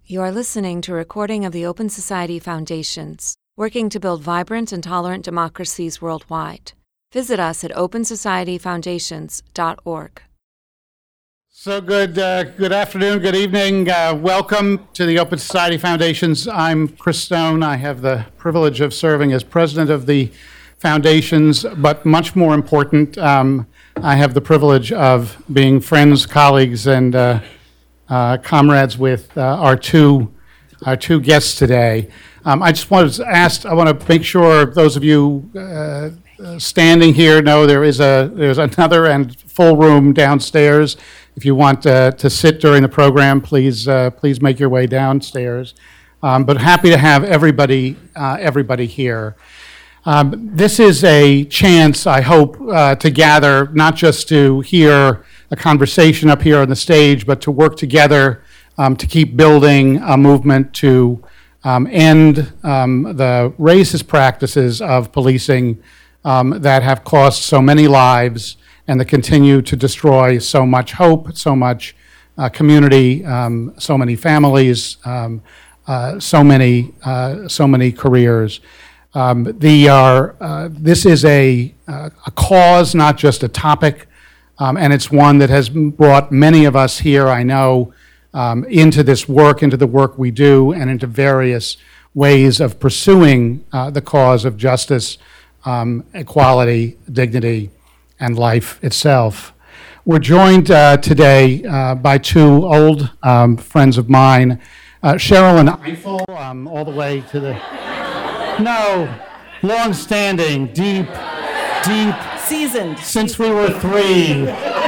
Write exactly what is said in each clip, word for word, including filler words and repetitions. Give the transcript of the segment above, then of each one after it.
You are listening to a recording of the Open Society Foundations, working to build vibrant and tolerant democracies worldwide. Visit us at open society foundations dot org. So good uh, good afternoon, good evening. Uh, welcome to the Open Society Foundations. I'm Chris Stone. I have the privilege of serving as president of the foundations, but much more important, um, I have the privilege of being friends, colleagues, and uh, uh, comrades with uh, our two our two guests today. Um, I just wanted to ask, I want to make sure those of you uh, standing here know there is a there's another and full room downstairs. If you want uh, to sit during the program, please uh, please make your way downstairs. Um, but happy to have everybody uh, everybody here. Um, this is a chance, I hope, uh, to gather, not just to hear a conversation up here on the stage, but to work together um, to keep building a movement to um, end um, the racist practices of policing um, that have cost so many lives and that continue to destroy so much hope, so much uh, community, um, so many families, um, uh, so many, uh, so many careers. Um, the, are, uh, this is a, uh, a cause, not just a topic, um, and it's one that has brought many of us here, I know, um, into this work, into the work we do, and into various ways of pursuing uh, the cause of justice, um, equality, dignity, and life itself. We're joined uh, today uh, by two old um, friends of mine, uh, Sherrilyn Ifill, um, all the way to the... No, long-standing, deep, deep... Seasoned. Since we were three.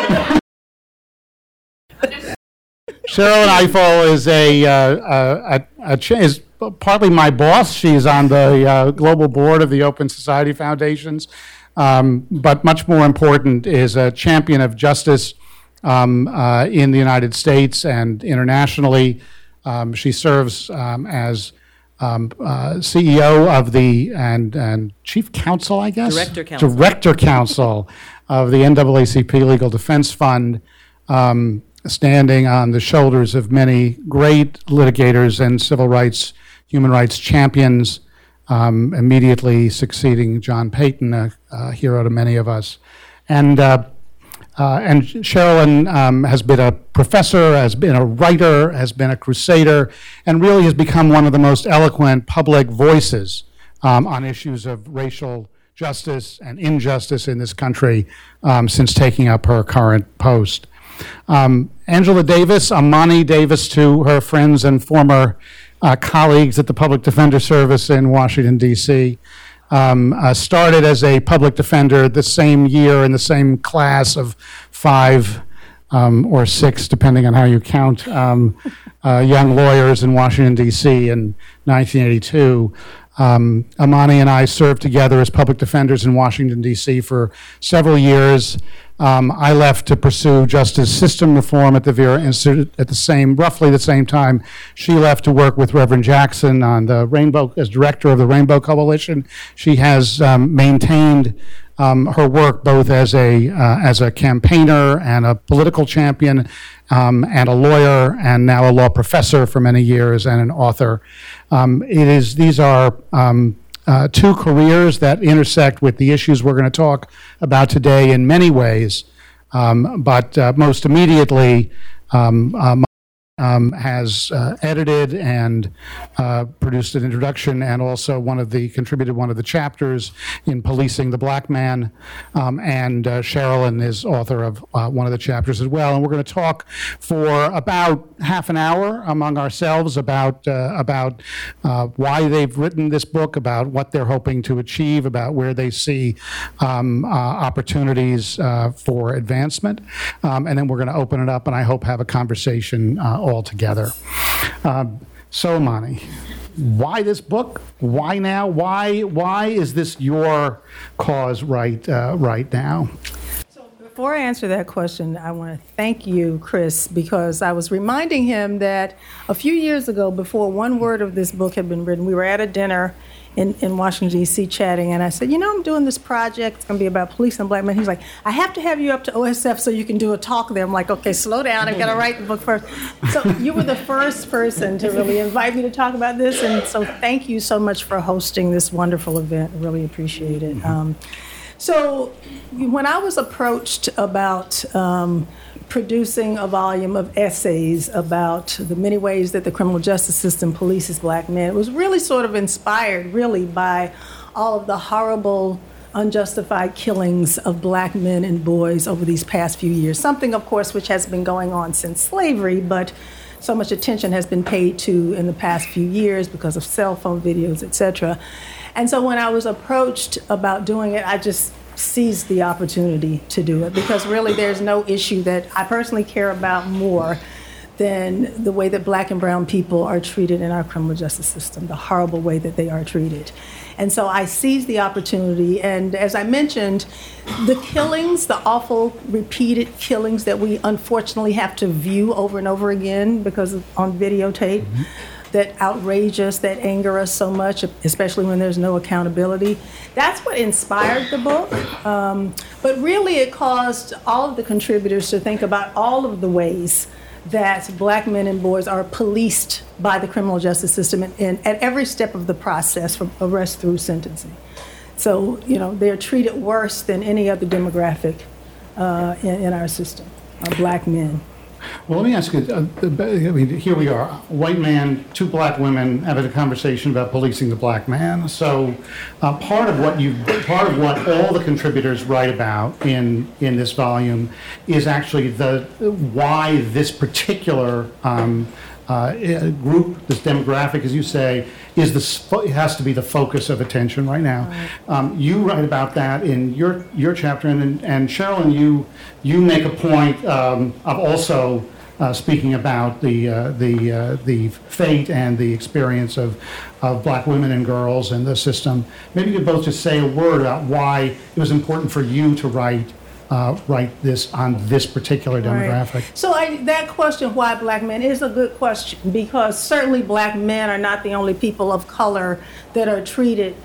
Sherrilyn Ifill is a, uh, a, a, a is partly my boss. She's on the uh, global board of the Open Society Foundations. Um, but much more important is a champion of justice um, uh, in the United States and internationally. Um, she serves um, as um, uh, C E O of the and and Chief Counsel, I guess, Director Counsel, Director Counsel of the N double A C P Legal Defense Fund, um, standing on the shoulders of many great litigators and civil rights, human rights champions. Um, immediately succeeding John Payton, a, a hero to many of us. And uh, uh, and Sherrilyn um, has been a professor, has been a writer, has been a crusader, and really has become one of the most eloquent public voices um, on issues of racial justice and injustice in this country um, since taking up her current post. Um, Angela Davis, Amani Davis to her friends and former Uh, colleagues at the Public Defender Service in Washington, D C, um, uh, started as a public defender the same year in the same class of five um, or six, depending on how you count, um, uh, young lawyers in Washington, D C in nineteen eighty-two. Um, Amani and I served together as public defenders in Washington, D C for several years. Um, I left to pursue justice system reform at the Vera Institute at the same, roughly the same time. She left to work with Reverend Jackson on the Rainbow, as director of the Rainbow Coalition. She has um, maintained um, her work both as a uh, as a campaigner and a political champion, um, and a lawyer, and now a law professor for many years, and an author. Um, it is these are. Um, Uh, two careers that intersect with the issues we're going to talk about today in many ways, um, but uh, most immediately um, um, um, has uh, edited and uh, produced an introduction, and also one of the contributed one of the chapters in Policing the Black Man, um, and uh, Sherrilyn is author of uh, one of the chapters as well. And we're going to talk for about half an hour among ourselves about uh, about uh, why they've written this book, about what they're hoping to achieve, about where they see um, uh, opportunities uh, for advancement, um, and then we're going to open it up and I hope have a conversation uh, all together. Uh, so, Amani, why this book? Why now? Why why is this your cause right uh, right now? So before I answer that question, I want to thank you, Chris, because I was reminding him that a few years ago, before one word of this book had been written, we were at a dinner in, in Washington, D C chatting, and I said, you know, I'm doing this project. It's going to be about police and black men. He's like, I have to have you up to O S F so you can do a talk there. I'm like, okay, slow down. I've got to write the book first. So you were the first person to really invite me to talk about this, and so thank you so much for hosting this wonderful event. I really appreciate it. Um, so when I was approached about um, producing a volume of essays about the many ways that the criminal justice system polices black men, it was really sort of inspired really by all of the horrible, unjustified killings of black men and boys over these past few years. Something, of course, which has been going on since slavery, but so much attention has been paid to in the past few years because of cell phone videos, et cetera. And so when I was approached about doing it, I just seized the opportunity to do it, because really there's no issue that I personally care about more than the way that black and brown people are treated in our criminal justice system, the horrible way that they are treated. And so I seized the opportunity, and as I mentioned, the killings, the awful repeated killings that we unfortunately have to view over and over again because of, on videotape, mm-hmm. that outrage us, that anger us so much, especially when there's no accountability. That's what inspired the book. Um, but really it caused all of the contributors to think about all of the ways that black men and boys are policed by the criminal justice system in, in, at every step of the process, from arrest through sentencing. So, you know, they're treated worse than any other demographic uh, in, in our system, uh, black men. Well, let me ask you, uh, I mean, here we are, a white man, two black women having a conversation about policing the black man. So uh, part of what you, part of what all the contributors write about in, in this volume is actually the, why this particular um, uh, group, this demographic, as you say, is the, it has to be the focus of attention right now. Right. Um, you write about that in your your chapter, and and Sherilyn, you you make a point um, of also uh, speaking about the uh, the uh, the fate and the experience of of black women and girls in the system. Maybe you could both just say a word about why it was important for you to write. Uh, write this on this particular demographic. Right. So I, that question, why black men, is a good question, because certainly black men are not the only people of color that are treated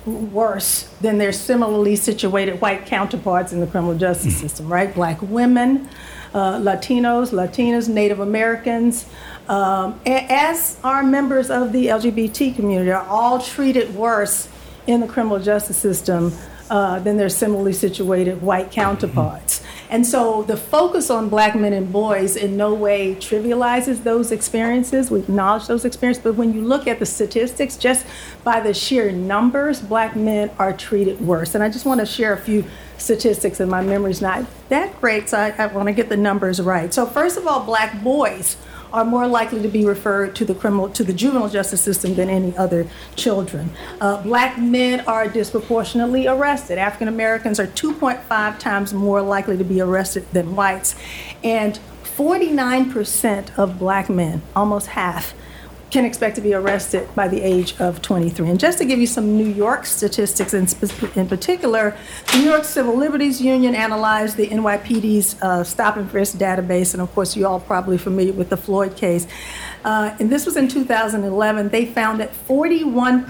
worse than their similarly situated white counterparts in the criminal justice mm-hmm. system, right? Black women, uh, Latinos, Latinas, Native Americans, um, as are members of the L G B T community, are all treated worse in the criminal justice system Uh, than their similarly situated white counterparts. And so the focus on black men and boys in no way trivializes those experiences. We acknowledge those experiences, but when you look at the statistics, just by the sheer numbers, black men are treated worse. And I just want to share a few statistics, and my memory's not that great, so I, I want to get the numbers right. So first of all, black boys are more likely to be referred to the criminal, to the juvenile justice system than any other children. Uh, black men are disproportionately arrested. African Americans are two point five times more likely to be arrested than whites. And forty-nine percent of black men, almost half, can expect to be arrested by the age of twenty-three. And just to give you some New York statistics in, in particular, the New York Civil Liberties Union analyzed the N Y P D's uh, stop and frisk database, and of course you all probably familiar with the Floyd case. Uh, and this was in two thousand eleven. They found that forty-one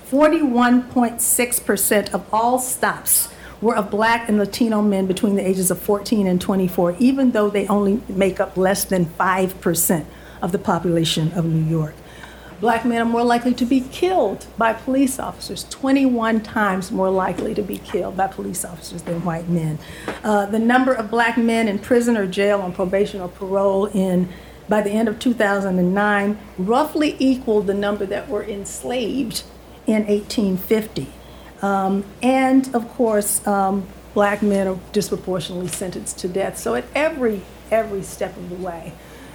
point six percent of all stops were of black and Latino men between the ages of fourteen and twenty-four, even though they only make up less than five percent of the population of New York. Black men are more likely to be killed by police officers, twenty-one times more likely to be killed by police officers than white men. Uh, the number of black men in prison or jail on probation or parole in by the end of two thousand nine roughly equaled the number that were enslaved in eighteen fifty. Um, and of course, um, black men are disproportionately sentenced to death. So at every every step of the way,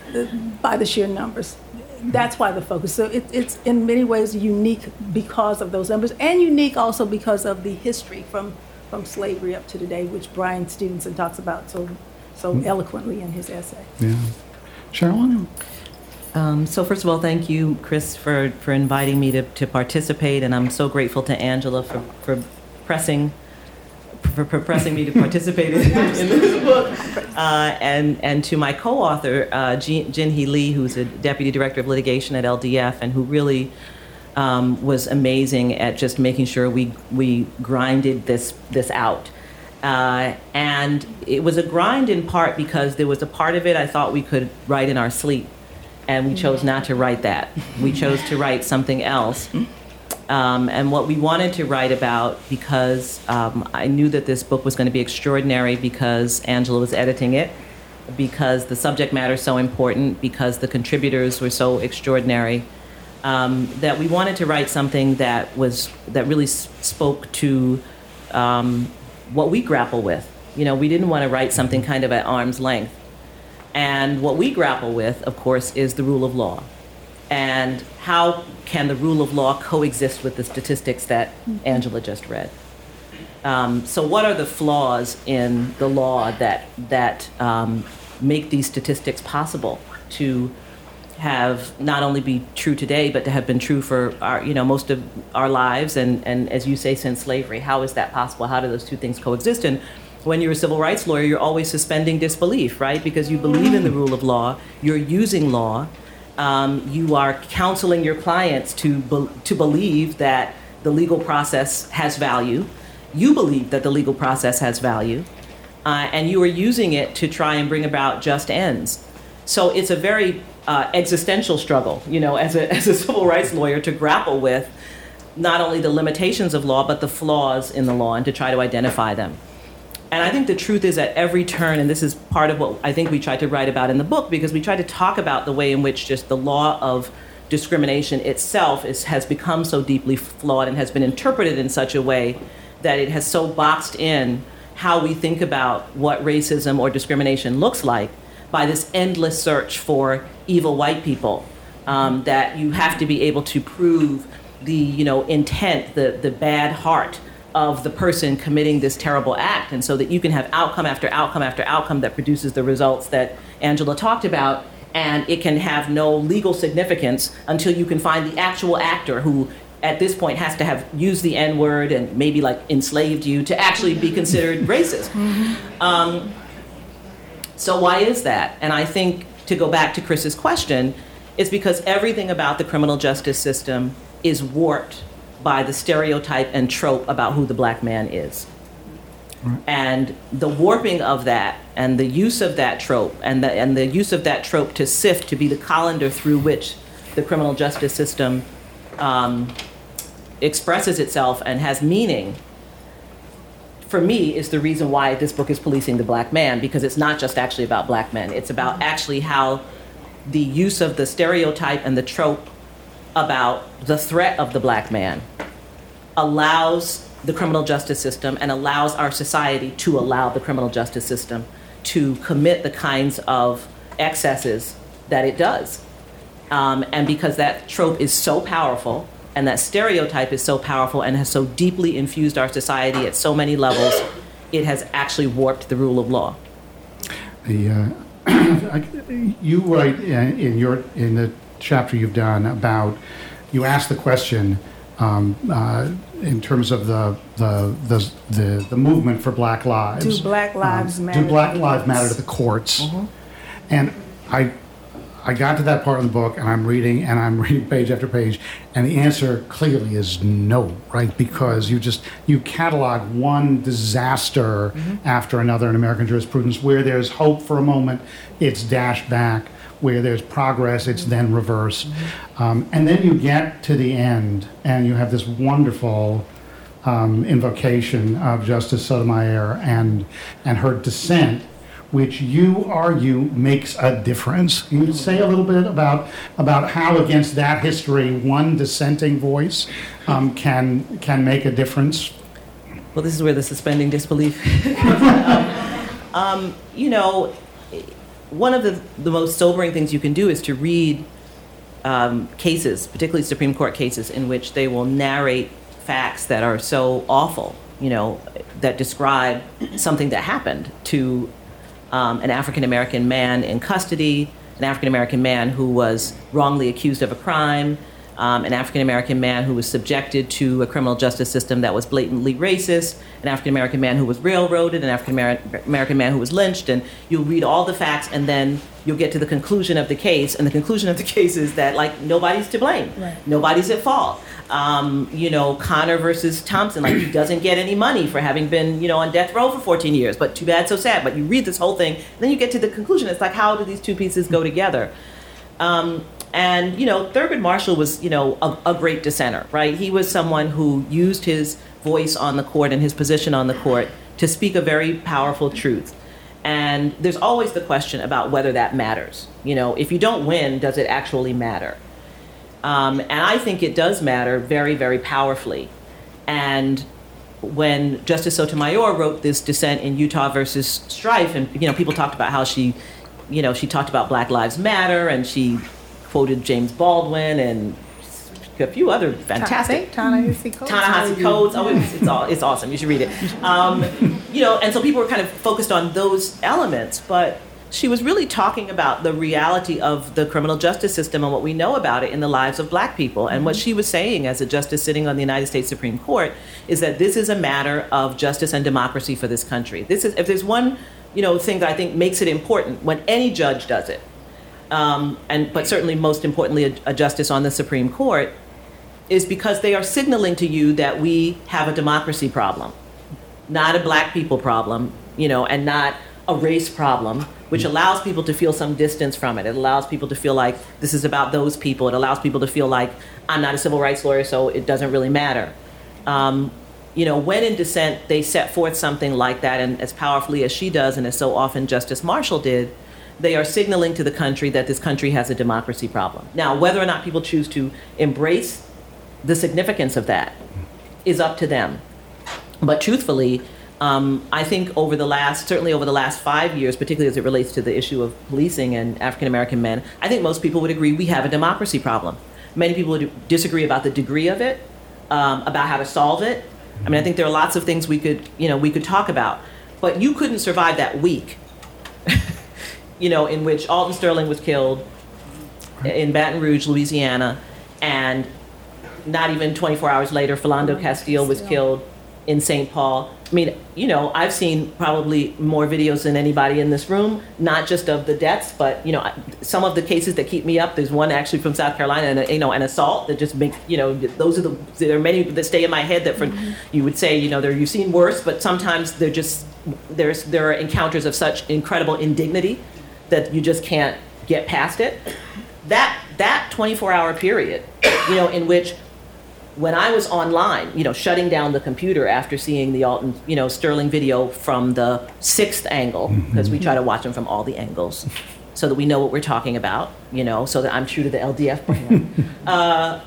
by the sheer numbers. That's why the focus. So it, it's in many ways unique because of those numbers, and unique also because of the history from, from slavery up to today, which Brian Stevenson talks about so so mm-hmm. eloquently in his essay. Yeah. Sherilyn? Um, so first of all, thank you, Chris, for, for inviting me to, to participate, and I'm so grateful to Angela for, for pressing for, for pressing me to participate in, in this book, uh, and and to my co-author, uh, Jin-Hee Lee, who's a deputy director of litigation at L D F, and who really um, was amazing at just making sure we we grinded this this out. Uh, and it was a grind in part because there was a part of it I thought we could write in our sleep, and we chose not to write that. We chose to write something else. Um, and what we wanted to write about, because um, I knew that this book was going to be extraordinary because Angela was editing it, because the subject matter is so important, because the contributors were so extraordinary, um, that we wanted to write something that was that really s- spoke to um, what we grapple with. You know, we didn't want to write something kind of at arm's length. And what we grapple with, of course, is the rule of law. And how can the rule of law coexist with the statistics that Angela just read? Um, so what are the flaws in the law that that um, make these statistics possible to have not only be true today, but to have been true for our, you know, most of our lives, and, and as you say, since slavery? How is that possible? How do those two things coexist? And when you're a civil rights lawyer, you're always suspending disbelief, right? Because you believe in the rule of law, you're using law. Um, you are counseling your clients to be, to believe that the legal process has value. You believe that the legal process has value, uh, and you are using it to try and bring about just ends. So it's a very uh, existential struggle, you know, as a as a civil rights lawyer, to grapple with not only the limitations of law, but the flaws in the law, and to try to identify them. And I think the truth is, at every turn, and this is part of what I think we tried to write about in the book, because we tried to talk about the way in which just the law of discrimination itself is, has become so deeply flawed and has been interpreted in such a way that it has so boxed in how we think about what racism or discrimination looks like by this endless search for evil white people, um, that you have to be able to prove the, you know, intent, the, the bad heart of the person committing this terrible act, and so that you can have outcome after outcome after outcome that produces the results that Angela talked about, and it can have no legal significance until you can find the actual actor who at this point has to have used the N-word and maybe like enslaved you to actually be considered racist. Mm-hmm. Um, so why is that? And I think, to go back to Chris's question, it's because everything about the criminal justice system is warped by the stereotype and trope about who the black man is. Right. And the warping of that, and the use of that trope, and the and the use of that trope to sift, to be the colander through which the criminal justice system um, expresses itself and has meaning, for me, is the reason why this book is Policing the Black Man, because it's not just actually about black men. It's about actually how the use of the stereotype and the trope about the threat of the black man allows the criminal justice system, and allows our society to allow the criminal justice system to commit the kinds of excesses that it does. Um, and because that trope is so powerful, and that stereotype is so powerful and has so deeply infused our society at so many levels, it has actually warped the rule of law. The, uh, you write in your in the chapter you've done about, you ask the question um, uh, in terms of the the, the the the movement for Black lives. Do Black lives um, matter? Do Black lives matter to the courts? Mm-hmm. And I I got to that part of the book, and I'm reading, and I'm reading page after page, and the answer clearly is no, right? Because you just, you catalog one disaster mm-hmm. after another in American jurisprudence. Where there's hope for a moment, it's dashed back. Where there's progress, it's then reversed. Mm-hmm. Um, and then you get to the end, and you have this wonderful um, invocation of Justice Sotomayor and and her dissent, which you argue makes a difference. Can you say a little bit about about how, against that history, one dissenting voice um, can can make a difference? Well, this is where the suspending disbelief comes out. Um, you know, one of the, the most sobering things you can do is to read um, cases, particularly Supreme Court cases, in which they will narrate facts that are so awful, you know, that describe something that happened to Um, an African-American man in custody, an African-American man who was wrongly accused of a crime, um, an African-American man who was subjected to a criminal justice system that was blatantly racist, an African-American man who was railroaded, an African-American man who was lynched, and you'll read all the facts, and then you'll get to the conclusion of the case, and the conclusion of the case is that, like, nobody's to blame. Right. Nobody's at fault. Um, you know, Connor versus Thompson, like, he doesn't get any money for having been, you know, on death row for fourteen years, but too bad, so sad. But you read this whole thing, and then you get to the conclusion. It's like, how do these two pieces go together? Um, and, you know, Thurgood Marshall was, you know, a, a great dissenter, right? He was someone who used his voice on the court and his position on the court to speak a very powerful truth. And there's always the question about whether that matters. You know, if you don't win, does it actually matter? Um, and I think it does matter very, very powerfully. And when Justice Sotomayor wrote this dissent in Utah versus Strife, and, you know, people talked about how she, you know, she talked about Black Lives Matter, and she quoted James Baldwin and a few other fantastic Ta-Nehisi Coates. Ta-Nehisi Coates. Oh, it's, it's all it's awesome. You should read it. Um, you know, and so people were kind of focused on those elements, but she was really talking about the reality of the criminal justice system and what we know about it in the lives of Black people. And what she was saying as a justice sitting on the United States Supreme Court is that this is a matter of justice and democracy for this country. This is, if there's one, you know, thing that I think makes it important when any judge does it, um, and but certainly most importantly a, a justice on the Supreme Court, is because they are signaling to you that we have a democracy problem, not a Black people problem, you know, and not a race problem, which allows people to feel some distance from it. It allows people to feel like this is about those people. It allows people to feel like I'm not a civil rights lawyer, so it doesn't really matter. Um, you know, when in dissent, they set forth something like that, and as powerfully as she does, and as so often Justice Marshall did, they are signaling to the country that this country has a democracy problem. Now, whether or not people choose to embrace the significance of that is up to them. But truthfully, um, I think over the last, certainly over the last five years, particularly as it relates to the issue of policing and African-American men, I think most people would agree we have a democracy problem. Many people would disagree about the degree of it, um, about how to solve it. I mean, I think there are lots of things we could, you know, we could talk about. But you couldn't survive that week, you know, in which Alton Sterling was killed in Baton Rouge, Louisiana, and not even twenty-four hours later, Philando Castile was killed in Saint Paul. I mean, you know, I've seen probably more videos than anybody in this room, not just of the deaths, but, you know, some of the cases that keep me up. There's one actually from South Carolina, and, you know, an assault that just makes, you know, those are the, there are many that stay in my head that for, mm-hmm. you would say, you know, they're, you've seen worse, but sometimes they're just, there's, there are encounters of such incredible indignity that you just can't get past it. That, that twenty-four hour period, you know, in which when I was online, you know, shutting down the computer after seeing the Alton, you know, Sterling video from the sixth angle, because mm-hmm. we try to watch them from all the angles so that we know what we're talking about, you know, so that I'm true to the L D F brand. uh,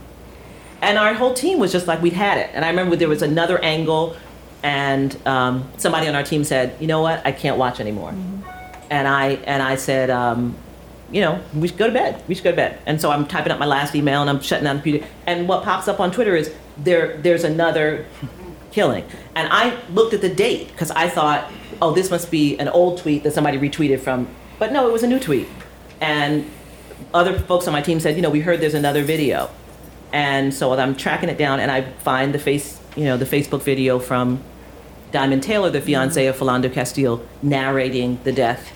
and our whole team was just like, we'd had it. And I remember there was another angle, and um, somebody on our team said, you know what, I can't watch anymore. Mm-hmm. And I and I said, um, you know, we should go to bed. We should go to bed. And so I'm typing up my last email and I'm shutting down the computer. And what pops up on Twitter is there. There's another killing. And I looked at the date because I thought, oh, this must be an old tweet that somebody retweeted from. But no, it was a new tweet. And other folks on my team said, you know, we heard there's another video. And so I'm tracking it down, and I find the face, you know, the Facebook video from Diamond Taylor, the fiance of Philando Castile, narrating the death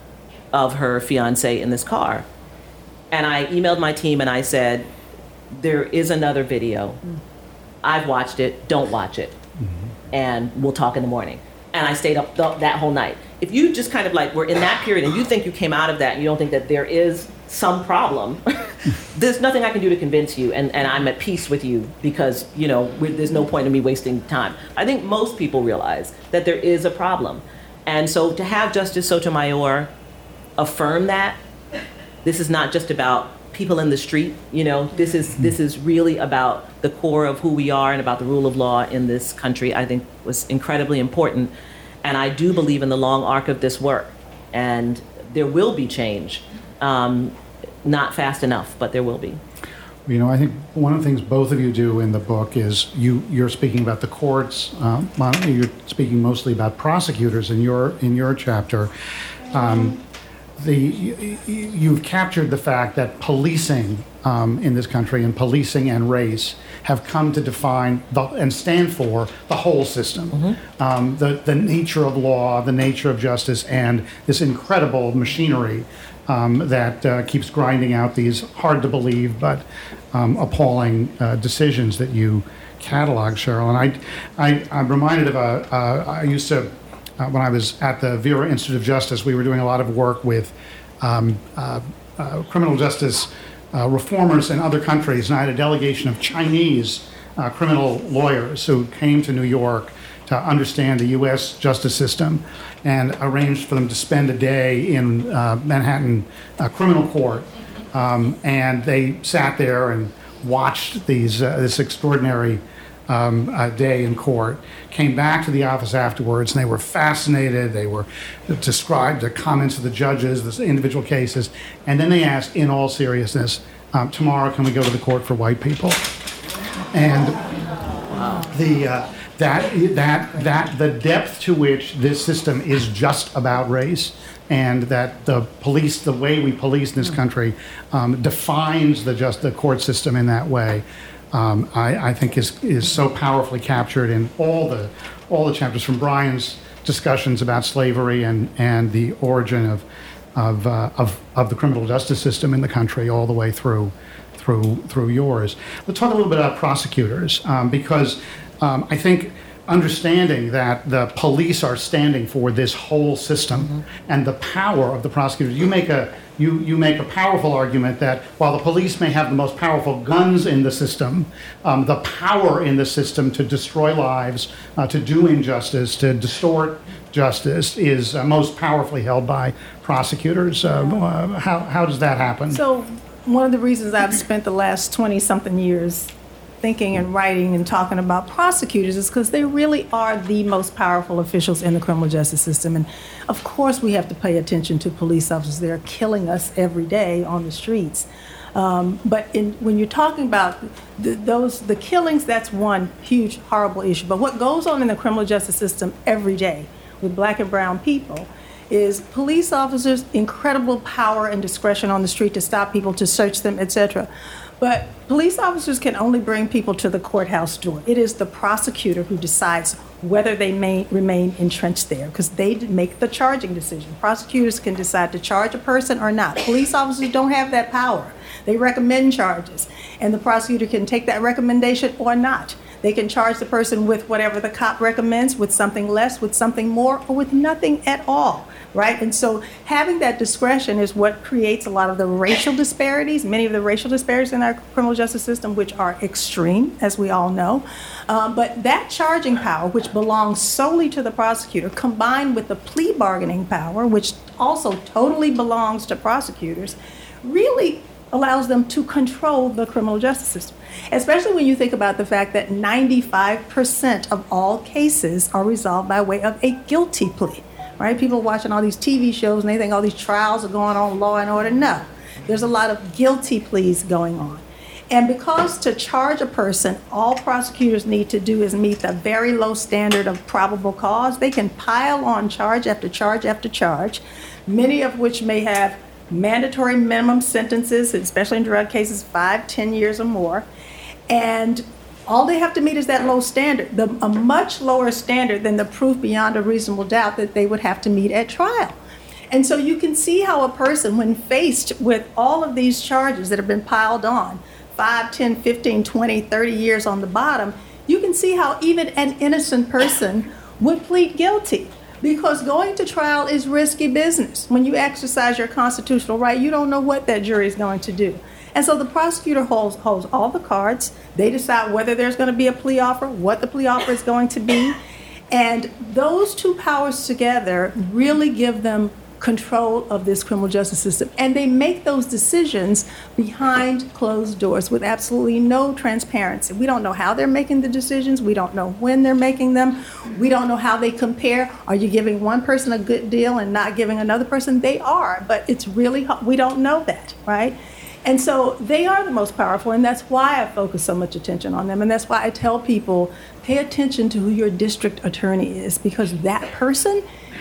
of her fiance in this car. And I emailed my team and I said, there is another video. I've watched it, don't watch it. Mm-hmm. And we'll talk in the morning. And I stayed up th- that whole night. If you just kind of like were in that period and you think you came out of that and you don't think that there is some problem, there's nothing I can do to convince you, and, and I'm at peace with you because, you know, there's no point in me wasting time. I think most people realize that there is a problem. And so to have Justice Sotomayor affirm that this is not just about people in the street, you know, this is this is really about the core of who we are and about the rule of law in this country, I think was incredibly important. And I do believe in the long arc of this work, and there will be change. Um, not fast enough, but there will be. You know, I think one of the things both of you do in the book is you, you're speaking about the courts. Uh, you're speaking mostly about prosecutors in your in your chapter. Um, the you've captured the fact that policing um, in this country and policing and race have come to define the, and stand for the whole system, mm-hmm. um, the the nature of law, the nature of justice, and this incredible machinery um, that uh, keeps grinding out these hard to believe but um, appalling uh, decisions that you catalog, Cheryl. And I, I I'm reminded of a uh, I used to. Uh, when I was at the Vera Institute of Justice, we were doing a lot of work with um, uh, uh, criminal justice uh, reformers in other countries, and I had a delegation of Chinese uh, criminal lawyers who came to New York to understand the U S justice system, and arranged for them to spend a day in uh, Manhattan uh, criminal court, um, and they sat there and watched these uh, this extraordinary Um, a day in court, came back to the office afterwards, and they were fascinated. They were described the comments of the judges, the individual cases, and then they asked, in all seriousness, um, tomorrow can we go to the court for white people? And the uh, that that that the depth to which this system is just about race, and that the police, the way we police in this country, um, defines the just the court system in that way. Um, I, I think is is so powerfully captured in all the all the chapters, from Brian's discussions about slavery and, and the origin of of, uh, of of the criminal justice system in the country, all the way through through through yours. Let's talk a little bit about prosecutors, um, because um, I think understanding that the police are standing for this whole system, mm-hmm. and the power of the prosecutors. You make a You, you make a powerful argument that while the police may have the most powerful guns in the system, um, the power in the system to destroy lives, uh, to do injustice, to distort justice is uh, most powerfully held by prosecutors. Uh, uh, how, how does that happen? So one of the reasons I've spent the last twenty-something years thinking and writing and talking about prosecutors is because they really are the most powerful officials in the criminal justice system. And of course we have to pay attention to police officers. They're killing us every day on the streets. Um, but in, when you're talking about the, those the killings, that's one huge, horrible issue. But what goes on in the criminal justice system every day with black and brown people is police officers' incredible power and discretion on the street to stop people, to search them, et cetera. But police officers can only bring people to the courthouse door. It is the prosecutor who decides whether they may remain entrenched there, because they make the charging decision. Prosecutors can decide to charge a person or not. Police officers don't have that power. They recommend charges, and the prosecutor can take that recommendation or not. They can charge the person with whatever the cop recommends, with something less, with something more, or with nothing at all, right? And so having that discretion is what creates a lot of the racial disparities, many of the racial disparities in our criminal justice system, which are extreme, as we all know. Um, but that charging power, which belongs solely to the prosecutor, combined with the plea bargaining power, which also totally belongs to prosecutors, really allows them to control the criminal justice system, especially when you think about the fact that ninety-five percent of all cases are resolved by way of a guilty plea, right? People watching all these T V shows and they think all these trials are going on, Law and Order. No, there's a lot of guilty pleas going on. And because to charge a person, all prosecutors need to do is meet the very low standard of probable cause, they can pile on charge after charge after charge, many of which may have mandatory minimum sentences, especially in drug cases, five, ten years or more. And all they have to meet is that low standard, the, a much lower standard than the proof beyond a reasonable doubt that they would have to meet at trial. And so you can see how a person, when faced with all of these charges that have been piled on, five, ten, fifteen, twenty, thirty years on the bottom, you can see how even an innocent person would plead guilty. Because going to trial is risky business. When you exercise your constitutional right, you don't know what that jury is going to do. And so the prosecutor holds, holds all the cards. They decide whether there's going to be a plea offer, what the plea offer is going to be. And those two powers together really give them control of this criminal justice system. And they make those decisions behind closed doors with absolutely no transparency. We don't know how they're making the decisions. We don't know when they're making them. We don't know how they compare. Are you giving one person a good deal and not giving another person? They are, but it's really, we don't know that, right? And so they are the most powerful, and that's why I focus so much attention on them. And that's why I tell people, pay attention to who your district attorney is, because that person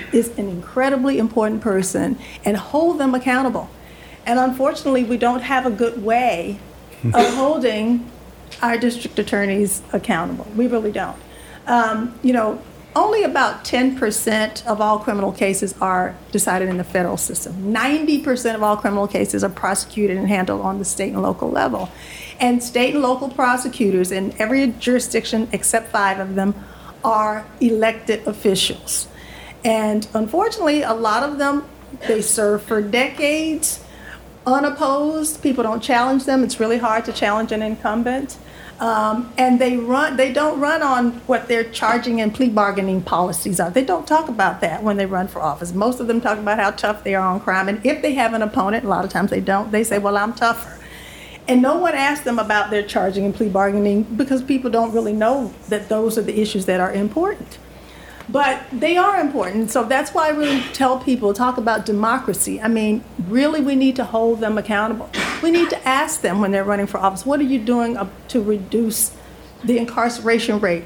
is an incredibly important person and hold them accountable. And unfortunately, we don't have a good way of holding our district attorneys accountable. We really don't. Um, you know, only about ten percent of all criminal cases are decided in the federal system. ninety percent of all criminal cases are prosecuted and handled on the state and local level. And state and local prosecutors in every jurisdiction except five of them are elected officials. And unfortunately, a lot of them, they serve for decades, unopposed. People don't challenge them. It's really hard to challenge an incumbent. Um, and they run. They don't run on what their charging and plea bargaining policies are. They don't talk about that when they run for office. Most of them talk about how tough they are on crime. And if they have an opponent, a lot of times they don't, they say, well, I'm tougher. And no one asks them about their charging and plea bargaining because people don't really know that those are the issues that are important. But they are important. So that's why I really tell people, talk about democracy. I mean, really, we need to hold them accountable. We need to ask them when they're running for office, what are you doing to reduce the incarceration rate?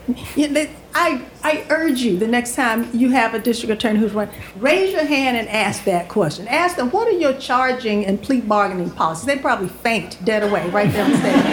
I, I urge you, the next time you have a district attorney who's running, raise your hand and ask that question. Ask them, what are your charging and plea bargaining policies? They probably faint dead away right there on the stage.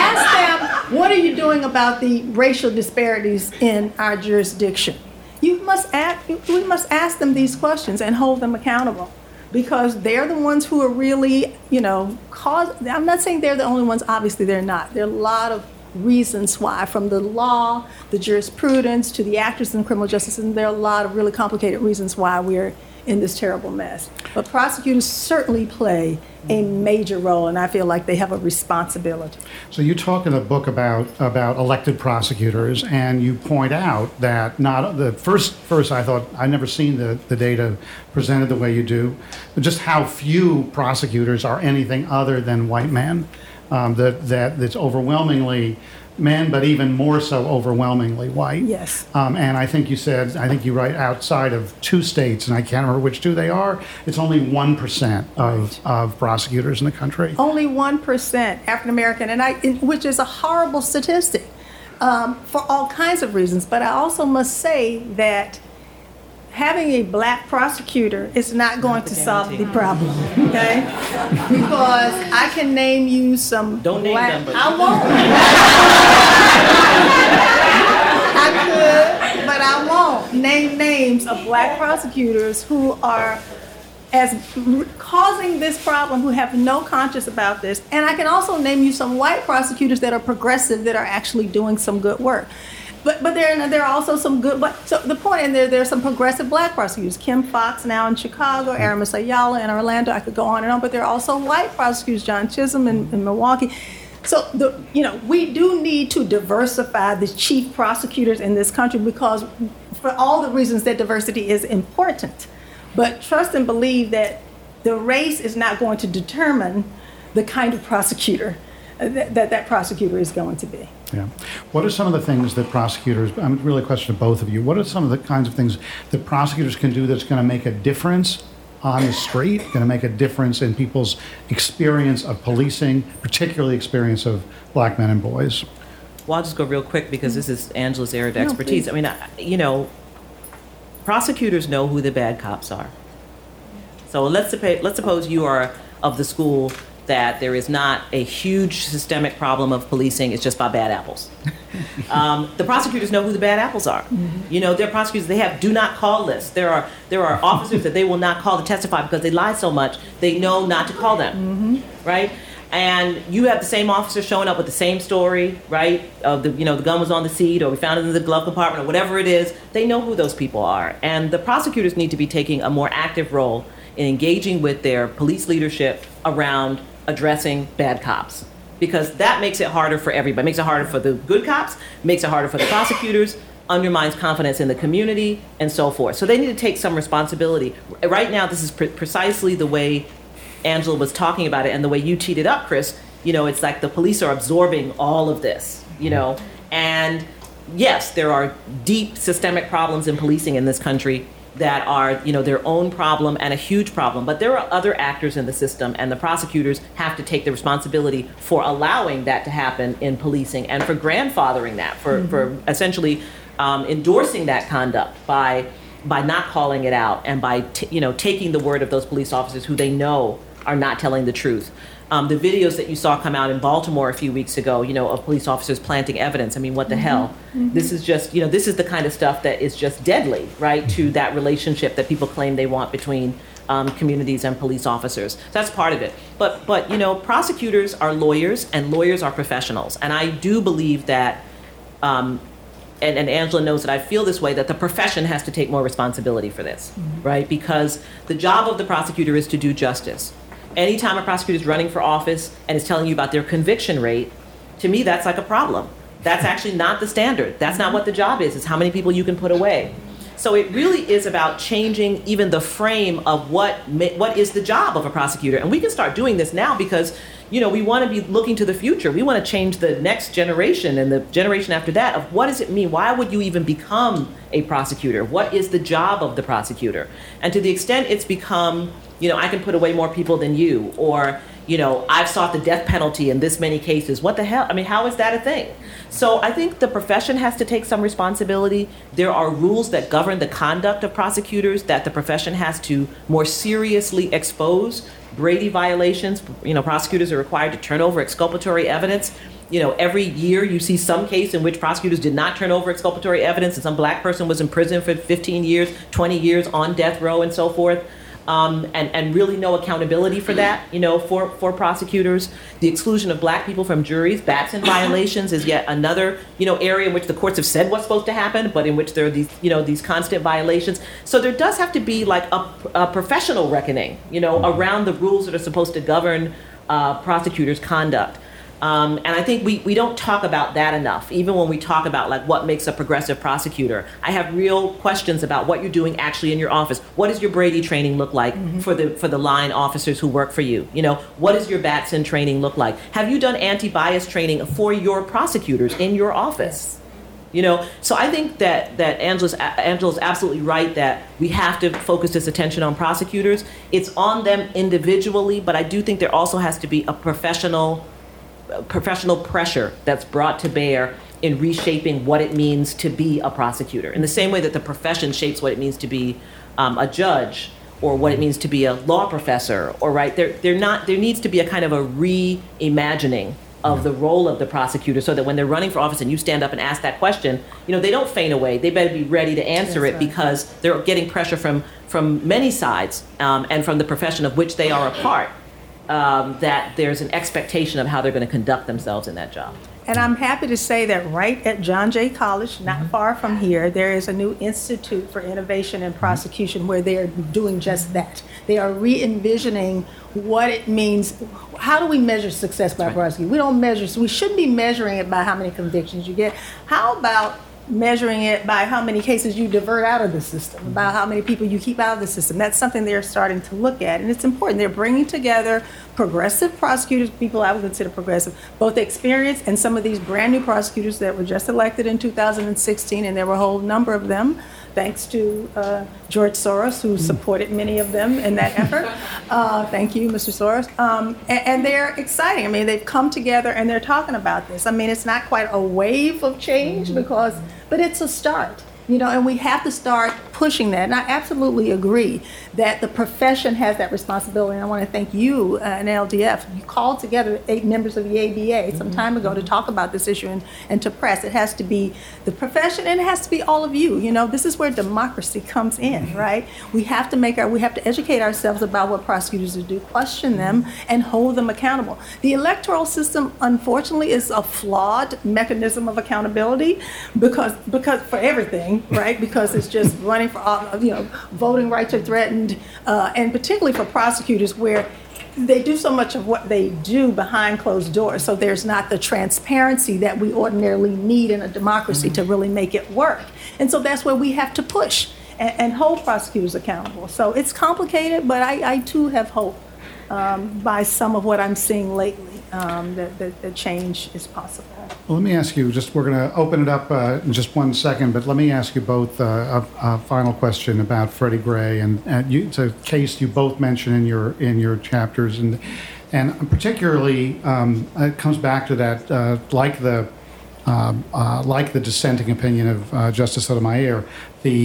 Ask them, what are you doing about the racial disparities in our jurisdiction? You must ask, we must ask them these questions and hold them accountable, because they're the ones who are really, you know, cause. I'm not saying they're the only ones. Obviously, they're not. There are a lot of reasons why, from the law, the jurisprudence, to the actors in the criminal justice system. There are a lot of really complicated reasons why we're in this terrible mess. But prosecutors certainly play a major role, and I feel like they have a responsibility. So you talk in the book about about elected prosecutors, and you point out that not the first first I thought I'd never seen the, the data presented the way you do, but just how few prosecutors are anything other than white men. Um, that that that's overwhelmingly men, but even more so overwhelmingly white. Yes. Um, and I think you said, I think you write outside of two states, and I can't remember which two they are, it's only one percent of, of prosecutors in the country. Only one percent African American, and I, which is a horrible statistic um, for all kinds of reasons. But I also must say that having a black prosecutor is not going to solve the problem, okay? Because I can name you some Don't name black, them, but I won't. I could, but I won't name names of black prosecutors who are as causing this problem, who have no conscience about this. And I can also name you some white prosecutors that are progressive, that are actually doing some good work. But but there there are also some good. But so the point, and there there are some progressive black prosecutors. Kim Fox now in Chicago, Aramis Ayala in Orlando. I could go on and on. But there are also white prosecutors, John Chisholm in, in Milwaukee. So the you know we do need to diversify the chief prosecutors in this country, because for all the reasons that diversity is important. But trust and believe that the race is not going to determine the kind of prosecutor that that, that prosecutor is going to be. Yeah. What are some of the things that prosecutors, I'm really a question to both of you, what are some of the kinds of things that prosecutors can do that's going to make a difference on the street, going to make a difference in people's experience of policing, particularly experience of black men and boys? Well, I'll just go real quick because this is Angela's area of expertise. No, I mean, I, you know, prosecutors know who the bad cops are. So let's suppose, let's suppose you are of the school that there is not a huge systemic problem of policing, it's just by bad apples. Um, the prosecutors know who the bad apples are. Mm-hmm. You know, they're prosecutors, they have do not call lists. There are there are officers that they will not call to testify because they lie so much, they know not to call them, mm-hmm. right? And you have the same officer showing up with the same story, right? Of the, you know, the gun was on the seat, or we found it in the glove compartment, or whatever it is. They know who those people are. And the prosecutors need to be taking a more active role in engaging with their police leadership around addressing bad cops, because that makes it harder for everybody. It makes it harder for the good cops, makes it harder for the prosecutors, undermines confidence in the community, and so forth. So they need to take some responsibility. Right now, this is pre- precisely the way Angela was talking about it, and the way you teed it up, Chris. You know, it's like the police are absorbing all of this, you know, and yes, there are deep systemic problems in policing in this country that are, you know, their own problem and a huge problem. But there are other actors in the system, and the prosecutors have to take the responsibility for allowing that to happen in policing, and for grandfathering that, for, mm-hmm. for essentially um, endorsing that conduct by by not calling it out and by t- you know taking the word of those police officers who they know are not telling the truth. Um, the videos that you saw come out in Baltimore a few weeks ago, you know, of police officers planting evidence. I mean, what the mm-hmm. hell? Mm-hmm. This is just, you know, this is the kind of stuff that is just deadly, right, to that relationship that people claim they want between um, communities and police officers. So that's part of it. But, but you know, prosecutors are lawyers and lawyers are professionals. And I do believe that, um, and, and Angela knows that I feel this way, that the profession has to take more responsibility for this, mm-hmm. right? Because the job of the prosecutor is to do justice. Anytime a prosecutor is running for office and is telling you about their conviction rate, to me, that's like a problem. That's actually not the standard. That's not what the job is. It's how many people you can put away. So it really is about changing even the frame of what what is the job of a prosecutor. And we can start doing this now because, you know, we want to be looking to the future. We want to change the next generation and the generation after that of what does it mean? Why would you even become a prosecutor? What is the job of the prosecutor? And to the extent it's become, you know, I can put away more people than you, or, you know, I've sought the death penalty in this many cases. What the hell? I mean, how is that a thing? So I think the profession has to take some responsibility. There are rules that govern the conduct of prosecutors that the profession has to more seriously expose. Brady violations, you know, prosecutors are required to turn over exculpatory evidence. You know, every year you see some case in which prosecutors did not turn over exculpatory evidence and some black person was in prison for fifteen years, twenty years on death row and so forth. Um, and, and really no accountability for that, you know, for, for prosecutors. The exclusion of black people from juries, Batson violations is yet another, you know, area in which the courts have said what's supposed to happen, but in which there are these, you know, these constant violations. So there does have to be like a, a professional reckoning, you know, around the rules that are supposed to govern uh, prosecutors' conduct. Um, and I think we, we don't talk about that enough, even when we talk about like what makes a progressive prosecutor. I have real questions about what you're doing actually in your office. What does your Brady training look like mm-hmm. for the for the line officers who work for you? You know, what does your Batson training look like? Have you done anti-bias training for your prosecutors in your office? You know, so I think that that Angela's Angela's absolutely right that we have to focus this attention on prosecutors. It's on them individually, but I do think there also has to be a professional professional pressure that's brought to bear in reshaping what it means to be a prosecutor. In the same way that the profession shapes what it means to be um, a judge or what it means to be a law professor, or right, there, there not there needs to be a kind of a reimagining of the role of the prosecutor so that when they're running for office and you stand up and ask that question, you know, they don't faint away. They better be ready to answer That's it right. because they're getting pressure from, from many sides um, and from the profession of which they are a part. Um, that there's an expectation of how they're going to conduct themselves in that job. And I'm happy to say that right at John Jay College, not mm-hmm. far from here, there is a new Institute for Innovation and Prosecution where they are doing just that. They are re-envisioning what it means. How do we measure success by right. prosecuting? We don't measure, so we shouldn't be measuring it by how many convictions you get. How about measuring it by how many cases you divert out of the system, about how many people you keep out of the system? That's something they're starting to look at, and it's important. They're bringing together progressive prosecutors, people I would consider progressive, both experienced and some of these brand new prosecutors that were just elected in two thousand sixteen, and there were a whole number of them, thanks to uh, George Soros, who supported many of them in that effort. Uh, thank you, Mister Soros. Um, and, and they're exciting. I mean, they've come together and they're talking about this. I mean, it's not quite a wave of change, mm-hmm. because, but it's a start. You know, and we have to start pushing that. And I absolutely agree that the profession has that responsibility. And I want to thank you uh, and L D F. You called together eight members of the A B A some time ago to talk about this issue and, and to press. It has to be the profession, and it has to be all of you. You know, this is where democracy comes in, right? We have to make our, we have to educate ourselves about what prosecutors do, question them, and hold them accountable. The electoral system, unfortunately, is a flawed mechanism of accountability because because for everything. Right, because it's just running for all, you know, voting rights are threatened, uh, and particularly for prosecutors where they do so much of what they do behind closed doors. So there's not the transparency that we ordinarily need in a democracy mm-hmm. to really make it work. And so that's where we have to push and, and hold prosecutors accountable. So it's complicated, but I, I too have hope um, by some of what I'm seeing lately um, that, that, that change is possible. Well, let me ask you, just we're going to open it up uh, in just one second, but let me ask you both uh, a, a final question about Freddie Gray. And, and you, it's a case you both mentioned in your in your chapters. And and particularly, um, it comes back to that, uh, like the uh, uh, like the dissenting opinion of uh, Justice Sotomayor, the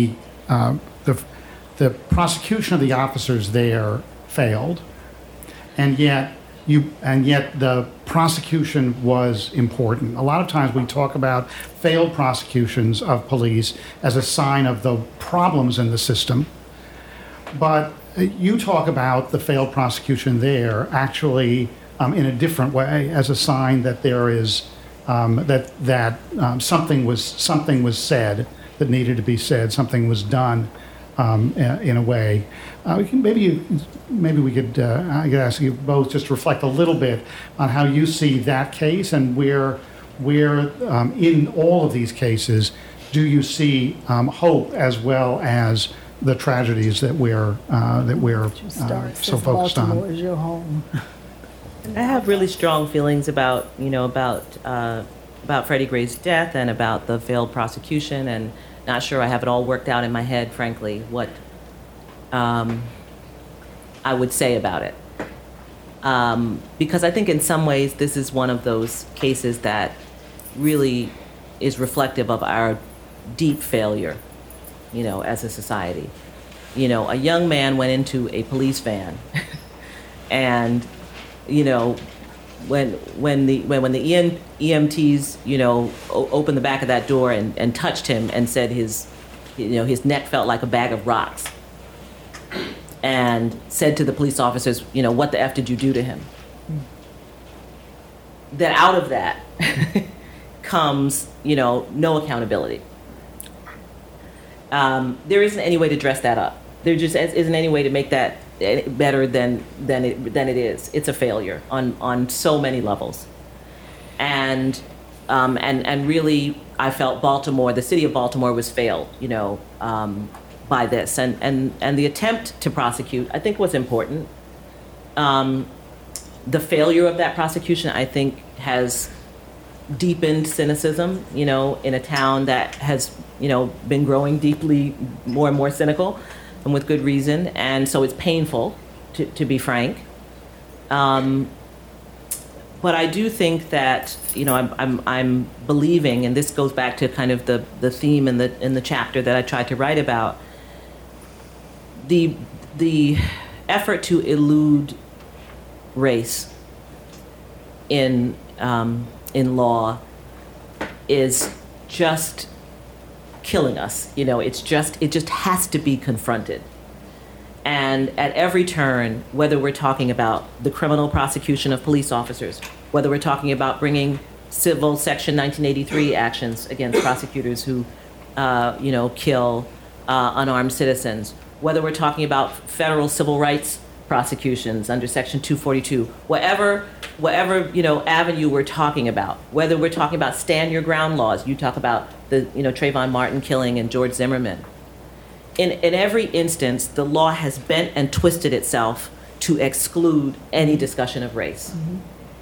uh, the the prosecution of the officers there failed, and yet you and yet the prosecution was important. A lot of times we talk about failed prosecutions of police as a sign of the problems in the system, but you talk about the failed prosecution there actually um, in a different way as a sign that there is um, that that um, something was something was said that needed to be said, something was done um, in a way. Uh, we can, maybe you, maybe we could uh, I could ask you both just to reflect a little bit on how you see that case and where where um, in all of these cases do you see um, hope as well as the tragedies that we're uh, that we're uh, so focused on. Baltimore is your home. I have really strong feelings about you know about uh, about Freddie Gray's death and about the failed prosecution, and not sure I have it all worked out in my head, frankly, what um, I would say about it. Um, because I think in some ways this is one of those cases that really is reflective of our deep failure, you know, as a society. You know, a young man went into a police van and, you know, when when the when, when the E M Ts, you know, o- opened the back of that door and, and touched him and said his, you know, his neck felt like a bag of rocks, and said to the police officers, you know, what the F did you do to him? Then out of that comes, you know, no accountability. Um, there isn't any way to dress that up. There just isn't any way to make that better than than it than it is. It's a failure on, on so many levels, and um, and and really, I felt Baltimore, the city of Baltimore, was failed, you know, um, by this, and and and the attempt to prosecute, I think, was important. Um, the failure of that prosecution, I think, has deepened cynicism, you know, in a town that has, you know, been growing deeply more and more cynical, and with good reason. And so it's painful, to, to be frank. Um, but I do think that, you know, I'm, I'm, I'm believing, and this goes back to kind of the, the theme in the in the chapter that I tried to write about, the the effort to elude race in um, in law is just killing us. You know, it's just, it just has to be confronted. And at every turn, whether we're talking about the criminal prosecution of police officers, whether we're talking about bringing civil Section nineteen eighty-three actions against prosecutors who, uh, you know, kill uh, unarmed citizens, whether we're talking about federal civil rights prosecutions under Section two forty-two, whatever, whatever you know avenue we're talking about, whether we're talking about stand your ground laws, you talk about the you know Trayvon Martin killing and George Zimmerman. In in every instance, the law has bent and twisted itself to exclude any discussion of race. Mm-hmm.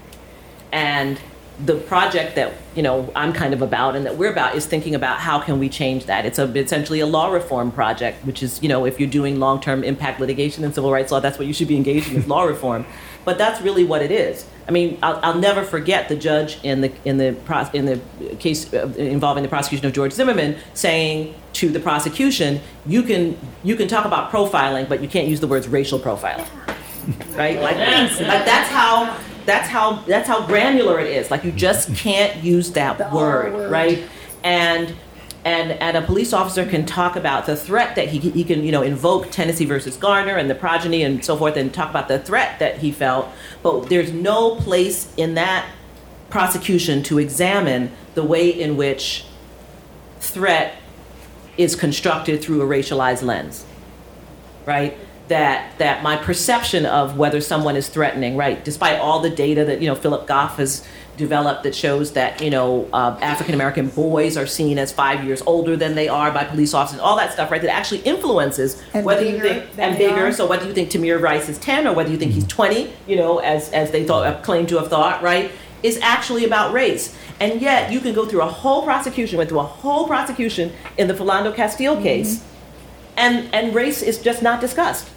And the project that you know I'm kind of about and that we're about is thinking about how can we change that. It's a essentially a law reform project, which is, you know, if you're doing long-term impact litigation and civil rights law, that's what you should be engaged in, is law reform. But that's really what it is. I mean, I'll, I'll never forget the judge in the in the pro, in the case involving the prosecution of George Zimmerman saying to the prosecution, "You can you can talk about profiling, but you can't use the words racial profiling." Right? Like, like that's how. That's how that's how granular it is. Like, you just can't use that word, word, right? And and and a police officer can talk about the threat that he he can you know invoke Tennessee versus Garner and the progeny and so forth, and talk about the threat that he felt. But there's no place in that prosecution to examine the way in which threat is constructed through a racialized lens, right? That that my perception of whether someone is threatening, right, despite all the data that you know Philip Goff has developed that shows that you know uh, African American boys are seen as five years older than they are by police officers, all that stuff, right, that actually influences and whether you think and bigger. So whether you think Tamir Rice is ten or whether you think he's twenty, you know, as as they thought claim to have thought, right, is actually about race. And yet you can go through a whole prosecution, went through a whole prosecution in the Philando Castile case. Mm-hmm. And and race is just not discussed.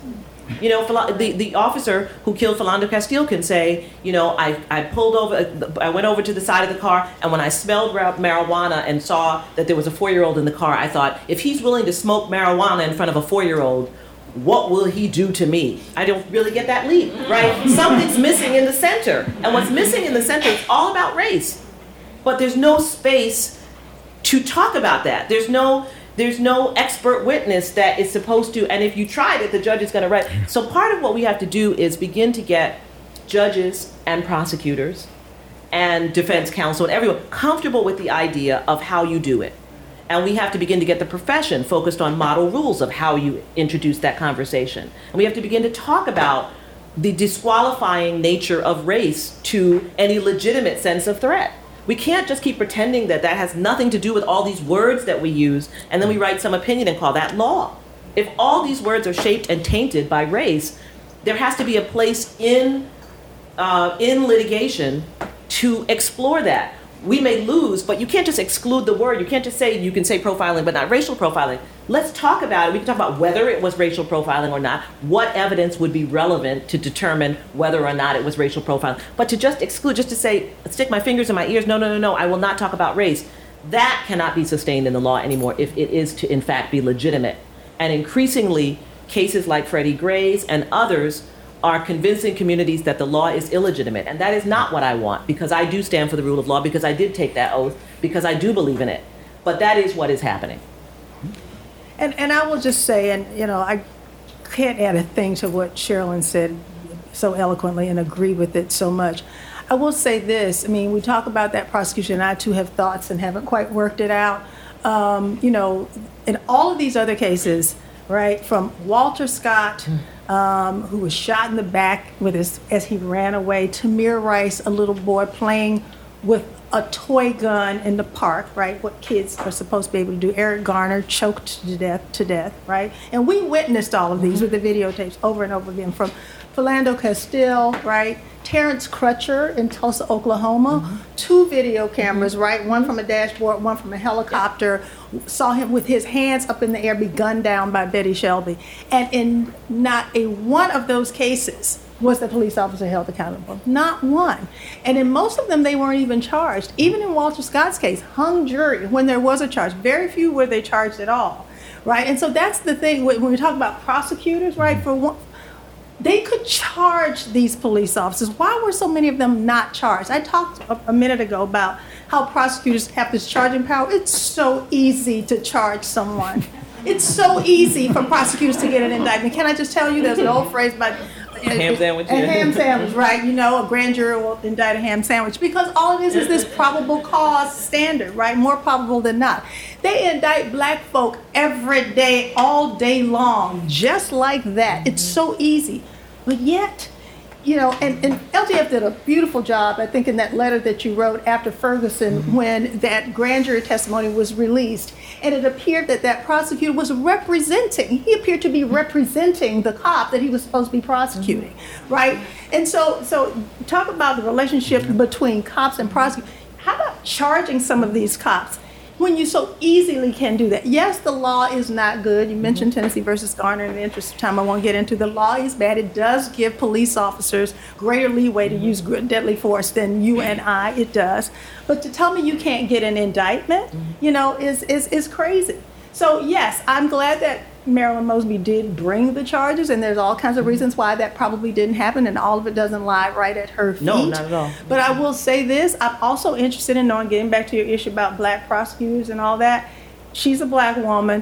You know, Phila- the, the officer who killed Philando Castile can say, you know, I, I pulled over, I went over to the side of the car, and when I smelled ra- marijuana and saw that there was a four-year-old in the car, I thought, if he's willing to smoke marijuana in front of a four-year-old, what will he do to me? I don't really get that leap, right? Something's missing in the center. And what's missing in the center is all about race. But there's no space to talk about that. There's no there's no expert witness that is supposed to, and if you tried it, the judge is gonna write. So part of what we have to do is begin to get judges and prosecutors and defense counsel and everyone comfortable with the idea of how you do it. And we have to begin to get the profession focused on model rules of how you introduce that conversation. And we have to begin to talk about the disqualifying nature of race to any legitimate sense of threat. We can't just keep pretending that that has nothing to do with all these words that we use, and then we write some opinion and call that law. If all these words are shaped and tainted by race, there has to be a place in, uh, in litigation to explore that. We may lose, but you can't just exclude the word. You can't just say, you can say profiling, but not racial profiling. Let's talk about it. We can talk about whether it was racial profiling or not, what evidence would be relevant to determine whether or not it was racial profiling. But to just exclude, just to say, stick my fingers in my ears, no, no, no, no, I will not talk about race. That cannot be sustained in the law anymore if it is to, in fact, be legitimate. And increasingly, cases like Freddie Gray's and others are convincing communities that the law is illegitimate. And that is not what I want, because I do stand for the rule of law, because I did take that oath, because I do believe in it. But that is what is happening. And and I will just say, and you know, I can't add a thing to what Sherilyn said so eloquently and agree with it so much. I will say this, I mean, we talk about that prosecution, and I too have thoughts and haven't quite worked it out. Um, you know, in all of these other cases, right, from Walter Scott, Um, who was shot in the back with his, as he ran away, Tamir Rice, a little boy playing with a toy gun in the park, right? What kids are supposed to be able to do. Eric Garner choked to death, to death, right? And we witnessed all of these with the videotapes over and over again, from Philando Castile, right? Terrence Crutcher in Tulsa, Oklahoma, mm-hmm. two video cameras, mm-hmm. right? One from a dashboard, one from a helicopter. Saw him with his hands up in the air be gunned down by Betty Shelby. And in not a one of those cases was the police officer held accountable. Not one. And in most of them, they weren't even charged. Even in Walter Scott's case, hung jury when there was a charge. Very few were they charged at all, right? And so that's the thing when we talk about prosecutors, right? For one, they could charge these police officers. Why were so many of them not charged? I talked a, a minute ago about how prosecutors have this charging power. It's so easy to charge someone. It's so easy for prosecutors to get an indictment. Can I just tell you, there's an old phrase about a ham sandwich. A ham sandwich, right? You know, a grand jury will indict a ham sandwich because all it is is this probable cause standard, right? More probable than not. They indict black folk every day, all day long, just like that. It's so easy. But yet, you know, and, and L G F did a beautiful job, I think, in that letter that you wrote after Ferguson, mm-hmm. when that grand jury testimony was released. And it appeared that that prosecutor was representing, he appeared to be representing the cop that he was supposed to be prosecuting, mm-hmm. right? And so, so talk about the relationship mm-hmm. between cops and prosecutors. How about charging some of these cops when you so easily can do that? Yes, the law is not good. You mentioned mm-hmm. Tennessee versus Garner. In the interest of time, I won't get into the law is bad. It does give police officers greater leeway to mm-hmm. use deadly force than you and I. It does. But to tell me you can't get an indictment, mm-hmm. you know, is, is, is crazy. So yes, I'm glad that Marilyn Mosby did bring the charges, and there's all kinds of reasons why that probably didn't happen, and all of it doesn't lie right at her feet. No, not at all. But I will say this, I'm also interested in knowing, getting back to your issue about black prosecutors and all that, she's a black woman.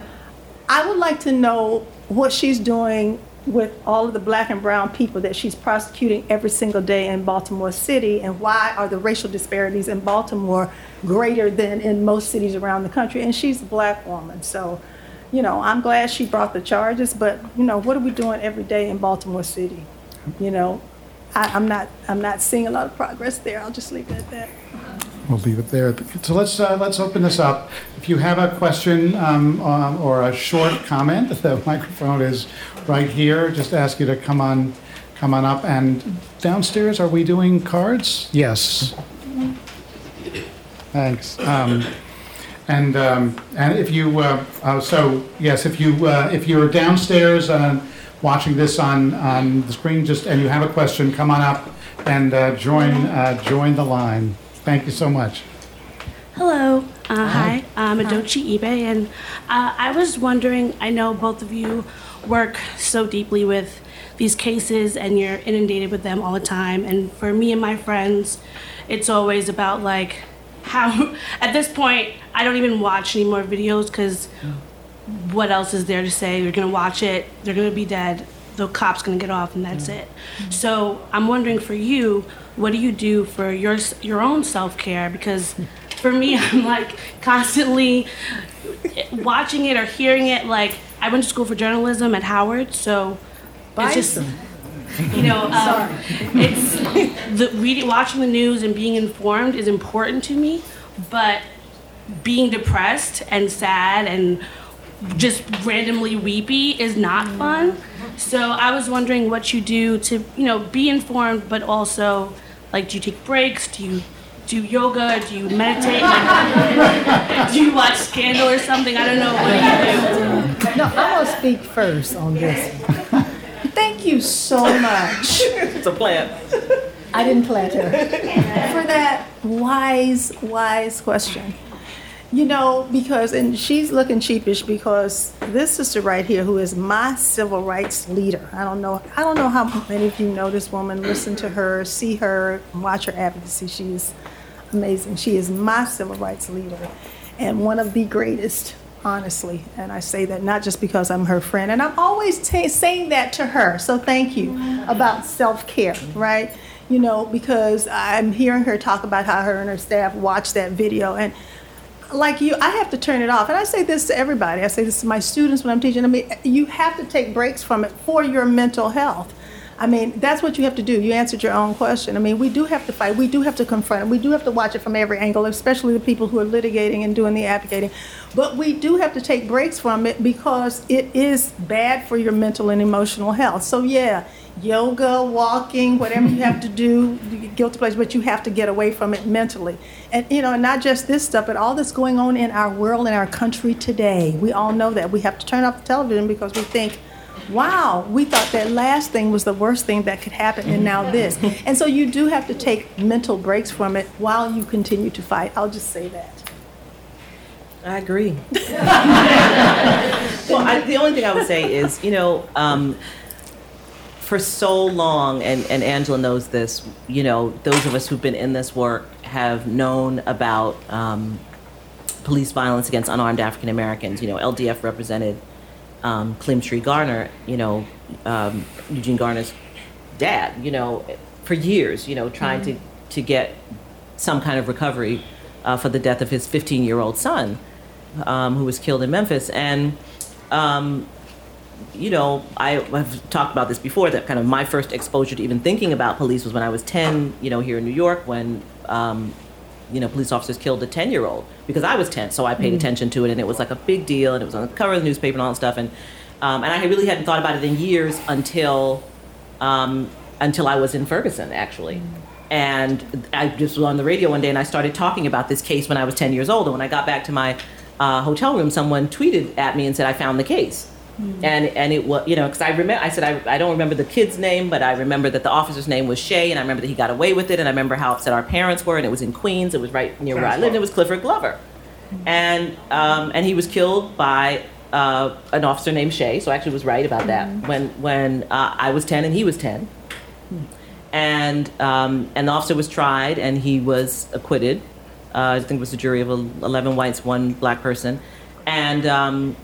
I would like to know what she's doing with all of the black and brown people that she's prosecuting every single day in Baltimore City, and why are the racial disparities in Baltimore greater than in most cities around the country? And she's a black woman, so you know, I'm glad she brought the charges, but you know, what are we doing every day in Baltimore City? You know, I, I'm not, I'm not seeing a lot of progress there. I'll just leave it at that. We'll leave it there. So let's uh, let's open this up. If you have a question um, um, or a short comment, the microphone is right here. Just ask you to come on, come on up. And downstairs, are we doing cards? Yes. Thanks. Um, And um, and if you uh, uh, so yes, if you uh, if you're downstairs uh, watching this on, on the screen, just and you have a question, come on up and uh, join uh, join the line. Thank you so much. Hello. Uh, hi. I'm Adochi Ibe, and uh, I was wondering, I know both of you work so deeply with these cases and you're inundated with them all the time, and for me and my friends, it's always about like how, at this point, I don't even watch any more videos because what else is there to say? You're going to watch it, they're going to be dead, the cop's going to get off, and that's it. So I'm wondering for you, what do you do for your your own self-care? Because for me, I'm like constantly watching it or hearing it. Like, I went to school for journalism at Howard, so it's just, you know, um, it's the reading, watching the news and being informed is important to me, but being depressed and sad and just randomly weepy is not fun. So I was wondering what you do to, you know, be informed, but also, like, do you take breaks? Do you do yoga? Do you meditate? Like, do you watch Scandal or something? I don't know. What do you do? No, I'm gonna speak first on this. Thank you so much. It's a plant. I didn't plant her. For that wise, wise question. You know, because, and she's looking sheepish because this sister right here, who is my civil rights leader, I don't know, I don't know how many of you know this woman, listen to her, see her, watch her advocacy. She is amazing. She is my civil rights leader and one of the greatest, honestly. And I say that not just because I'm her friend, and I'm always t- saying that to her. So thank you about self-care, right? You know, because I'm hearing her talk about how her and her staff watched that video, and like you, I have to turn it off. And I say this to everybody. I say this to my students when I'm teaching. I mean, you have to take breaks from it for your mental health. I mean, that's what you have to do. You answered your own question. I mean, we do have to fight. We do have to confront it. We do have to watch it from every angle, especially the people who are litigating and doing the advocating. But we do have to take breaks from it because it is bad for your mental and emotional health. So yeah, yoga, walking, whatever you have to do, guilty pleasure, but you have to get away from it mentally. And, you know, and not just this stuff, but all that's going on in our world, in our country today. We all know that. We have to turn off the television because we think, wow, we thought that last thing was the worst thing that could happen, and now this. And so you do have to take mental breaks from it while you continue to fight. I'll just say that. I agree. Well, I, the only thing I would say is, you know, um, for so long, and, and Angela knows this, you know, those of us who've been in this work have known about um, police violence against unarmed African Americans. You know, L D F represented um, Clemtree Garner, you know, um, Eugene Garner's dad, you know, for years, you know, trying mm-hmm. to, to get some kind of recovery uh, for the death of his fifteen-year-old son, um, who was killed in Memphis. And, um, you know, I, I've talked about this before, that kind of my first exposure to even thinking about police was when I was ten, you know, here in New York, when, um, you know, police officers killed a ten-year-old, because I was ten, so I paid mm-hmm. attention to it, and it was like a big deal, and it was on the cover of the newspaper and all that stuff, and um, and I really hadn't thought about it in years until um, until I was in Ferguson, actually. Mm-hmm. And I just was on the radio one day, and I started talking about this case when I was ten years old, and when I got back to my uh, hotel room, someone tweeted at me and said, I found the case. Mm-hmm. And and it was, you know, because I remember, I said, I, I don't remember the kid's name, but I remember that the officer's name was Shay, and I remember that he got away with it, and I remember how upset our parents were, and it was in Queens, it was right near where I lived, and it was Clifford Glover. Mm-hmm. And um, and he was killed by uh, an officer named Shay, so I actually was right about that, mm-hmm. when when uh, I was ten and he was ten. Mm-hmm. And um, and the officer was tried, and he was acquitted. Uh, I think it was a jury of eleven whites, one black person. And um,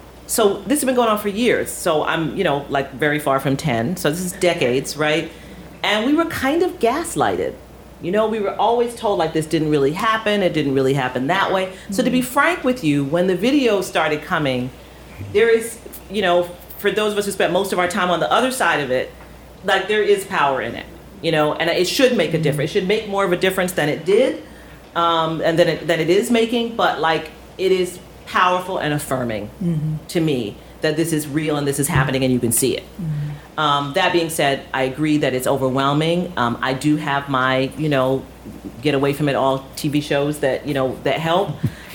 so this has been going on for years. So I'm, you know, like very far from ten. So this is decades, right? And we were kind of gaslighted. You know, we were always told like this didn't really happen. It didn't really happen that way. Mm-hmm. So to be frank with you, when the videos started coming, there is, you know, for those of us who spent most of our time on the other side of it, like there is power in it, you know, and it should make a difference. It should make more of a difference than it did, um, and than it, than it is making. But like it is powerful and affirming mm-hmm. to me that this is real and this is happening and you can see it. Mm-hmm. Um, that being said, I agree that it's overwhelming. Um, I do have my, you know, get away from it all T V shows that, you know, that help.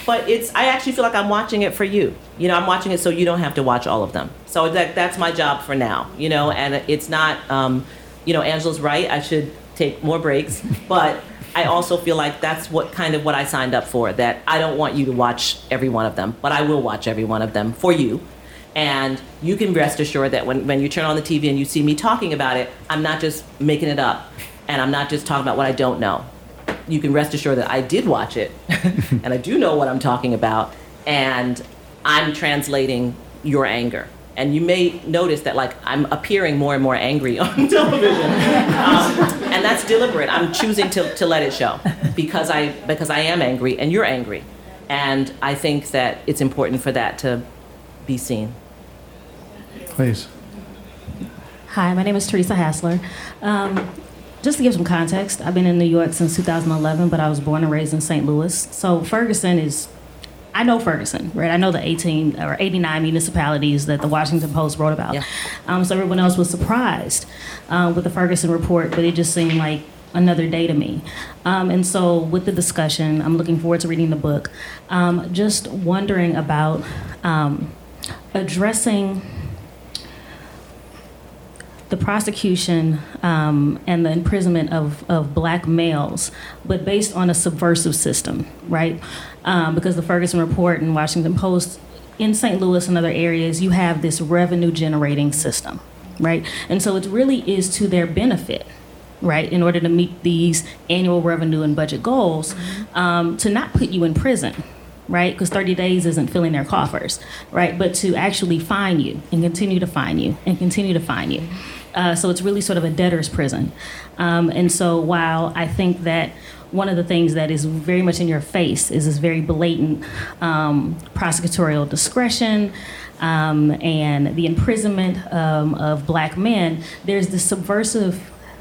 but it's, I actually feel like I'm watching it for you. You know, I'm watching it so you don't have to watch all of them. So that that's my job for now, you know, and it's not, um, you know, Angela's right, I should take more breaks, but I also feel like that's what kind of what I signed up for, that I don't want you to watch every one of them, but I will watch every one of them for you. And you can rest assured that when, when you turn on the T V and you see me talking about it, I'm not just making it up, and I'm not just talking about what I don't know. You can rest assured that I did watch it, and I do know what I'm talking about, and I'm translating your anger. And you may notice that, like, I'm appearing more and more angry on television, um, and that's deliberate. I'm choosing to, to let it show because I because I am angry and you're angry, and I think that it's important for that to be seen. Please. Hi, my name is Teresa Hassler. Um, just to give some context, I've been in New York since two thousand eleven, but I was born and raised in Saint Louis. So Ferguson is, I know Ferguson, right? I know the eighteen or eighty-nine municipalities that the Washington Post wrote about. Yeah. Um, so everyone else was surprised uh, with the Ferguson report, but it just seemed like another day to me. Um, and so with the discussion, I'm looking forward to reading the book. Um, just wondering about um, addressing the prosecution um, and the imprisonment of, of black males, but based on a subversive system, right? Um, because the Ferguson report and Washington Post, in Saint Louis and other areas, you have this revenue generating system, right? And so it really is to their benefit, right, in order to meet these annual revenue and budget goals, um, to not put you in prison, right? Because thirty days isn't filling their coffers, right? But to actually fine you and continue to fine you and continue to fine you. Uh, so it's really sort of a debtor's prison. Um, and so while I think that one of the things that is very much in your face is this very blatant um, prosecutorial discretion um, and the imprisonment um, of black men, there's this subversive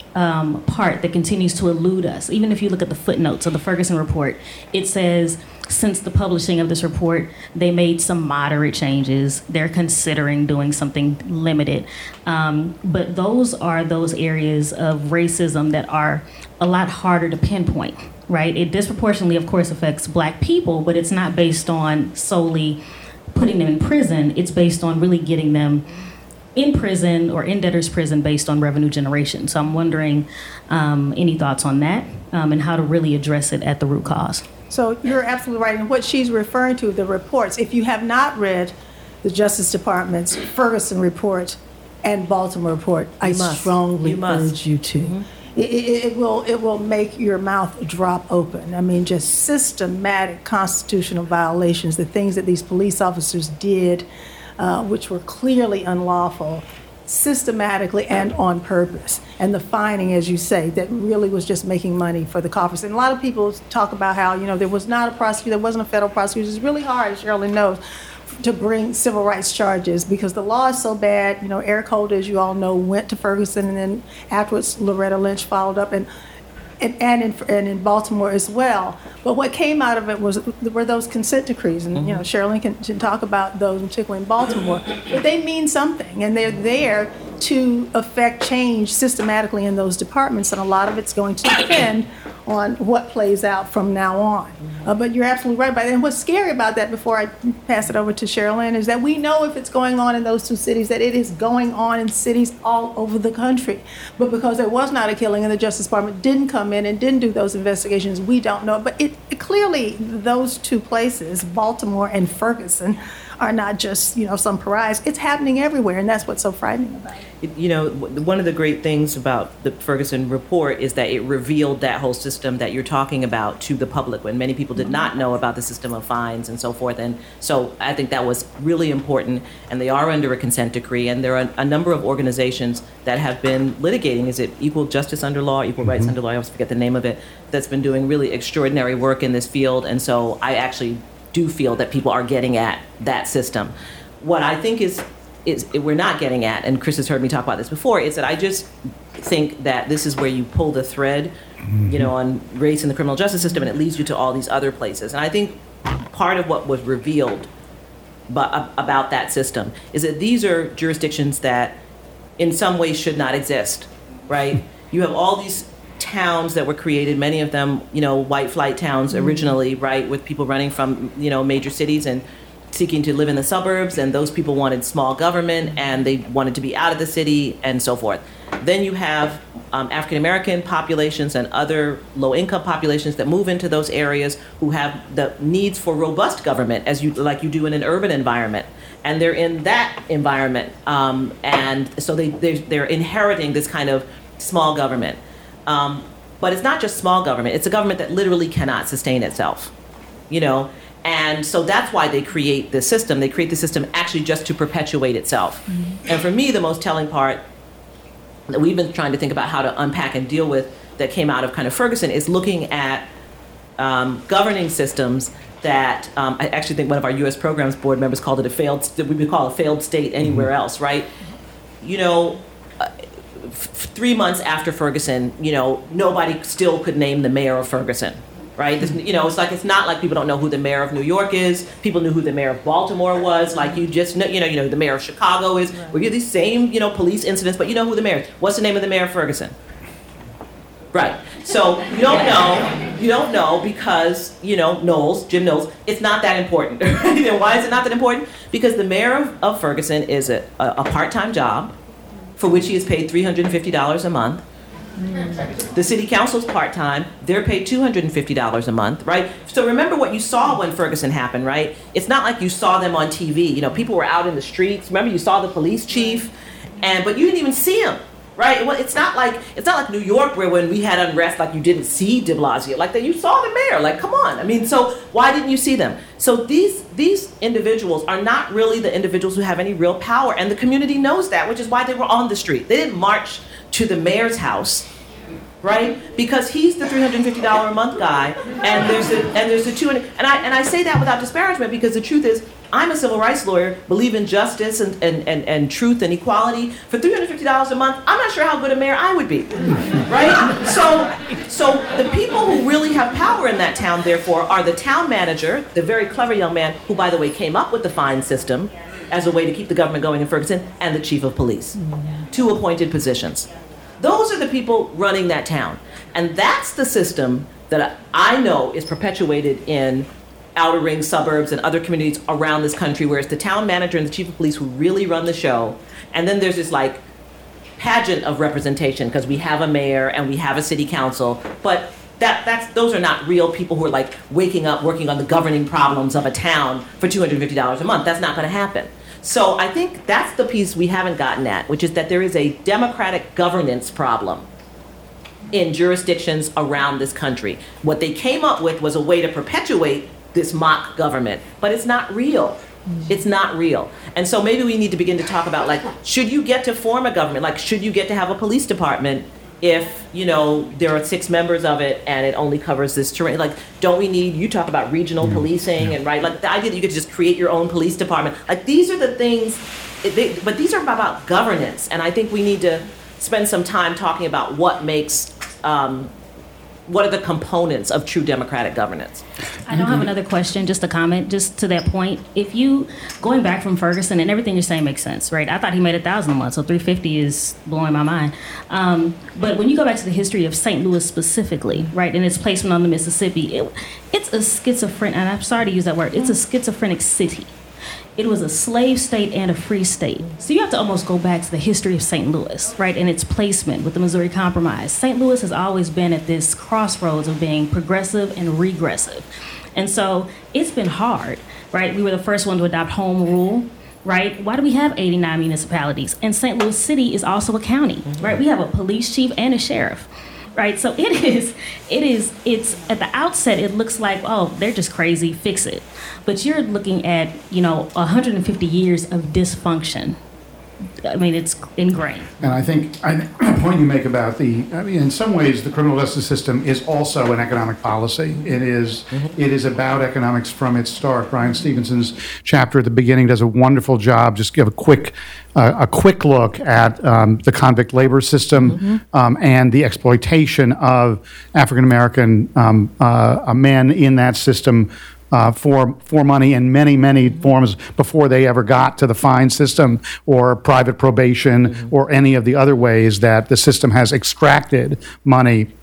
um, part that continues to elude us. Even if you look at the footnotes of the Ferguson report, it says, since the publishing of this report, they made some moderate changes. They're considering doing something limited. Um, but those are those areas of racism that are a lot harder to pinpoint, right? It disproportionately, of course, affects black people, but it's not based on solely putting them in prison. It's based on really getting them in prison or in debtor's prison based on revenue generation. So I'm wondering um, any thoughts on that um, and how to really address it at the root cause. So you're absolutely right. And what she's referring to, the reports, if you have not read the Justice Department's Ferguson report and Baltimore report, You I must. strongly You must. urge you to. Mm-hmm. It, it, it will it will make your mouth drop open. I mean, just systematic constitutional violations, the things that these police officers did, uh, which were clearly unlawful, systematically and on purpose. And the fining, as you say, that really was just making money for the coffers. And a lot of people talk about how, you know, there was not a prosecutor, there wasn't a federal prosecutor. It's really hard, as Shirley knows, to bring civil rights charges because the law is so bad. You know, Eric Holder, as you all know, went to Ferguson, and then afterwards Loretta Lynch followed up, and and, and, in, and in Baltimore as well. But what came out of it was were those consent decrees, and mm-hmm. you know, Shirley can, can talk about those, particularly in Baltimore. But they mean something, and they're there to affect change systematically in those departments, and a lot of it's going to depend on what plays out from now on. Uh, but you're absolutely right about it. And what's scary about that, before I pass it over to Sherilyn, is that we know if it's going on in those two cities, that it is going on in cities all over the country. But because there was not a killing and the Justice Department didn't come in and didn't do those investigations, we don't know. But it, it clearly, those two places, Baltimore and Ferguson, are not just, you know, some pariahs. It's happening everywhere, and that's what's so frightening about it. It, you know, one of the great things about the Ferguson report is that it revealed that whole system that you're talking about to the public, when many people did not know about the system of fines and so forth. And so I think that was really important, and they are under a consent decree, and there are a number of organizations that have been litigating, is it Equal Justice Under Law, Equal Rights Under Law, I always forget the name of it, that's been doing really extraordinary work in this field. And so I actually do feel that people are getting at that system. What I think is is we're not getting at, and Chris has heard me talk about this before, is that I just think that this is where you pull the thread, you know, on race in the criminal justice system, and it leads you to all these other places. And I think part of what was revealed but, about that system is that these are jurisdictions that in some ways should not exist, right? You have all these towns that were created, many of them, you know, white flight towns originally, right, with people running from, you know, major cities and seeking to live in the suburbs, and those people wanted small government, and they wanted to be out of the city, and so forth. Then you have um, African-American populations and other low-income populations that move into those areas who have the needs for robust government, as you like you do in an urban environment. And they're in that environment, um, and so they, they're, they're inheriting this kind of small government. Um, but it's not just small government, it's a government that literally cannot sustain itself, you know? And so that's why they create this system. They create the system actually just to perpetuate itself. Mm-hmm. And for me, the most telling part that we've been trying to think about how to unpack and deal with that came out of kind of Ferguson is looking at um, governing systems that um, I actually think one of our U S programs board members called it a failed, we would call a failed state anywhere mm-hmm. else, right? You know, uh, f- three months after Ferguson, you know, nobody still could name the mayor of Ferguson. Right, this, you know, it's like it's not like people don't know who the mayor of New York is. People knew who the mayor of Baltimore was. Like you just know, you know, you know, the mayor of Chicago is. Right. We get these same, you know, police incidents, but you know who the mayor is. What's the name of the mayor of Ferguson? Right. So you don't know, you don't know because you know Knowles, Jim Knowles. It's not that important. Right? And why is it not that important? Because the mayor of, of Ferguson is a, a, a part-time job, for which he is paid three hundred fifty dollars a month. The city council's part-time, they're paid two hundred fifty dollars a month, right? So remember what you saw when Ferguson happened, right? It's not like you saw them on T V. You know, people were out in the streets. Remember you saw the police chief, and but you didn't even see him, right? Well, it's not like it's not like New York where when we had unrest, like you didn't see de Blasio, like that you saw the mayor, like come on. I mean, so why didn't you see them? So these these individuals are not really the individuals who have any real power, and the community knows that, which is why they were on the street. They didn't march to the mayor's house, right? Because he's the three hundred fifty dollars a month guy, and there's a, and there's the two hundred, and I and I say that without disparagement because the truth is, I'm a civil rights lawyer, believe in justice and, and, and, and truth and equality. For three hundred fifty dollars a month, I'm not sure how good a mayor I would be, right? So, so the people who really have power in that town, therefore, are the town manager, the very clever young man who, by the way, came up with the fine system as a way to keep the government going in Ferguson, and the chief of police, two appointed positions. Those are the people running that town. And that's the system that I know is perpetuated in outer ring suburbs and other communities around this country, where it's the town manager and the chief of police who really run the show. And then there's this like pageant of representation because we have a mayor and we have a city council, but that that's those are not real people who are like waking up working on the governing problems of a town for two hundred fifty dollars a month. That's not going to happen. So I think that's the piece we haven't gotten at, which is that there is a democratic governance problem in jurisdictions around this country. What they came up with was a way to perpetuate this mock government, but it's not real. It's not real. And so maybe we need to begin to talk about, like, should you get to form a government? Like, should you get to have a police department if, you know, there are six members of it and it only covers this terrain? Like, don't we need, you talk about regional policing and, right, like the idea that you could just create your own police department. Like, these are the things, they, but these are about governance. And I think we need to spend some time talking about what makes, um, what are the components of true democratic governance? I don't have another question, just a comment, just to that point. If you, going back from Ferguson, and everything you're saying makes sense, right? I thought he made a thousand a month, so three hundred fifty is blowing my mind. Um, but when you go back to the history of Saint Louis specifically, right, and its placement on the Mississippi, it, it's a schizophrenic, and I'm sorry to use that word, it's a schizophrenic city. It was a slave state and a free state. So you have to almost go back to the history of Saint Louis, right, and its placement with the Missouri Compromise. Saint Louis has always been at this crossroads of being progressive and regressive. And so it's been hard, right? We were the first one to adopt home rule, right? Why do we have eighty-nine municipalities? And Saint Louis City is also a county, right? We have a police chief and a sheriff. Right, so it is, it is, it's, at the outset, it looks like, oh, they're just crazy, fix it. But you're looking at, you know, one hundred fifty years of dysfunction. I mean, it's ingrained. And I think I, the point you make about the, I mean, in some ways, the criminal justice system is also an economic policy. It is, mm-hmm. it is about economics from its start. Brian Stevenson's chapter at the beginning does a wonderful job. Just give a quick, uh, a quick look at um, the convict labor system mm-hmm. um, and the exploitation of African American um, uh, men in that system. Uh, for for money in many, many forms before they ever got to the fine system or private probation mm-hmm. or any of the other ways that the system has extracted money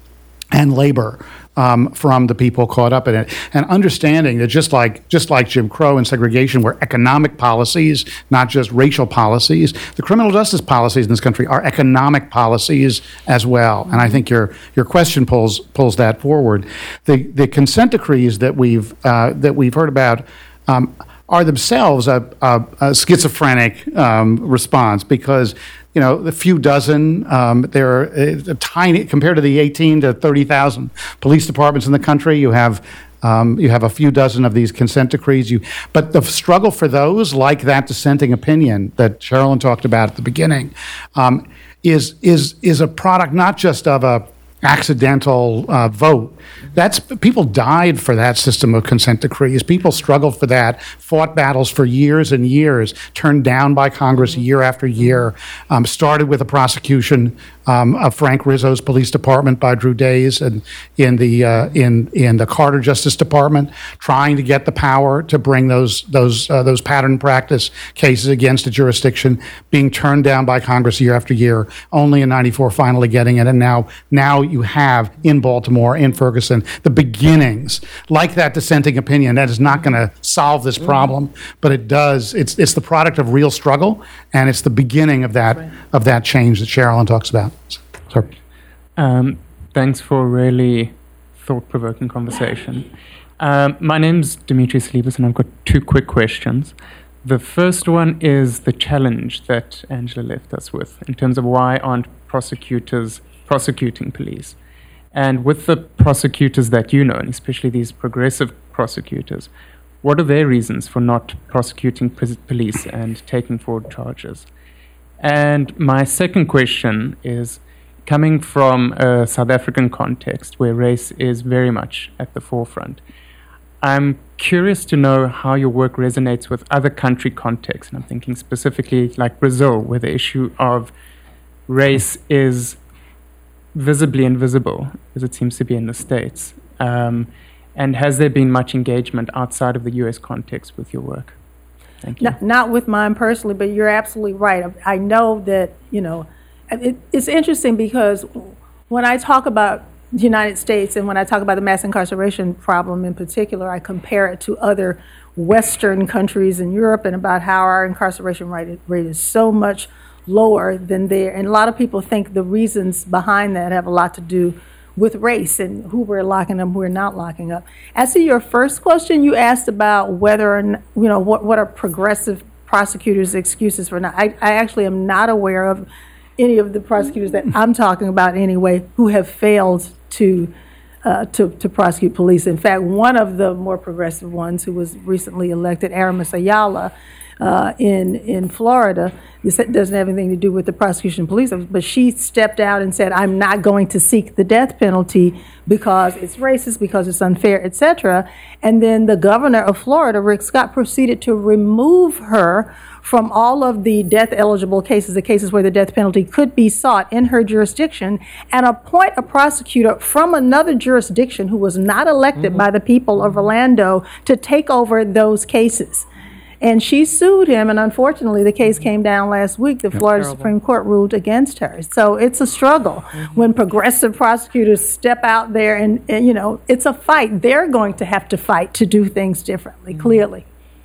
and labor um, from the people caught up in it, and understanding that just like just like Jim Crow and segregation were economic policies, not just racial policies, the criminal justice policies in this country are economic policies as well. And I think your your question pulls pulls that forward. The the consent decrees that we've uh, that we've heard about um, are themselves a, a, a schizophrenic um, response, because you know, the few dozen, um, they're a tiny, compared to the eighteen to thirty thousand police departments in the country, you have um, you have a few dozen of these consent decrees. You, but the struggle for those, like that dissenting opinion that Sherilyn talked about at the beginning, um, is is is a product not just of a accidental uh, vote. That's people died for that system of consent decrees. People struggled for that, fought battles for years and years, turned down by Congress year after year. Um, started with a prosecution um, of Frank Rizzo's police department by Drew Days and in the uh, in in the Carter Justice Department, trying to get the power to bring those those uh, those pattern practice cases against a jurisdiction, being turned down by Congress year after year. Only in ninety-four finally getting it, and now now you have in Baltimore, in Ferguson, the beginnings, like that dissenting opinion. That is not going to solve this problem, but it does. It's it's the product of real struggle, and it's the beginning of that right. of that change that Sherilyn talks about. Sorry. Um, thanks for a really thought-provoking conversation. Um, my name's Demetrius Libas, and I've got two quick questions. The first one is the challenge that Angela left us with in terms of why aren't prosecutors prosecuting police? And with the prosecutors that you know, and especially these progressive prosecutors, what are their reasons for not prosecuting police and taking forward charges? And my second question is, coming from a South African context where race is very much at the forefront, I'm curious to know how your work resonates with other country contexts. And I'm thinking specifically like Brazil, where the issue of race is visibly invisible, as it seems to be in the States. Um, and has there been much engagement outside of the U S context with your work? Thank you. Not, not with mine personally, but you're absolutely right. I, I know that, you know, it, it's interesting because when I talk about the United States and when I talk about the mass incarceration problem in particular, I compare it to other Western countries in Europe and about how our incarceration rate, rate is so much lower than there. And a lot of people think the reasons behind that have a lot to do with race and who we're locking up, who we're not locking up. As to your first question, you asked about whether, or not, you know, what, what are progressive prosecutors' excuses for not. I, I actually am not aware of any of the prosecutors that I'm talking about anyway who have failed to uh, to, to prosecute police. In fact, one of the more progressive ones who was recently elected, Aramis Ayala, Uh, in in Florida, this doesn't have anything to do with the prosecution of police, but she stepped out and said, I'm not going to seek the death penalty because it's racist, because it's unfair, et cetera. And then the governor of Florida, Rick Scott, proceeded to remove her from all of the death-eligible cases, the cases where the death penalty could be sought in her jurisdiction, and appoint a prosecutor from another jurisdiction who was not elected mm-hmm. by the people of Orlando to take over those cases. And she sued him, and unfortunately, the case came down last week. The Florida Terrible. Supreme Court ruled against her. So it's a struggle. Mm-hmm. When progressive prosecutors step out there and, and, you know, it's a fight. They're going to have to fight to do things differently, mm-hmm. clearly.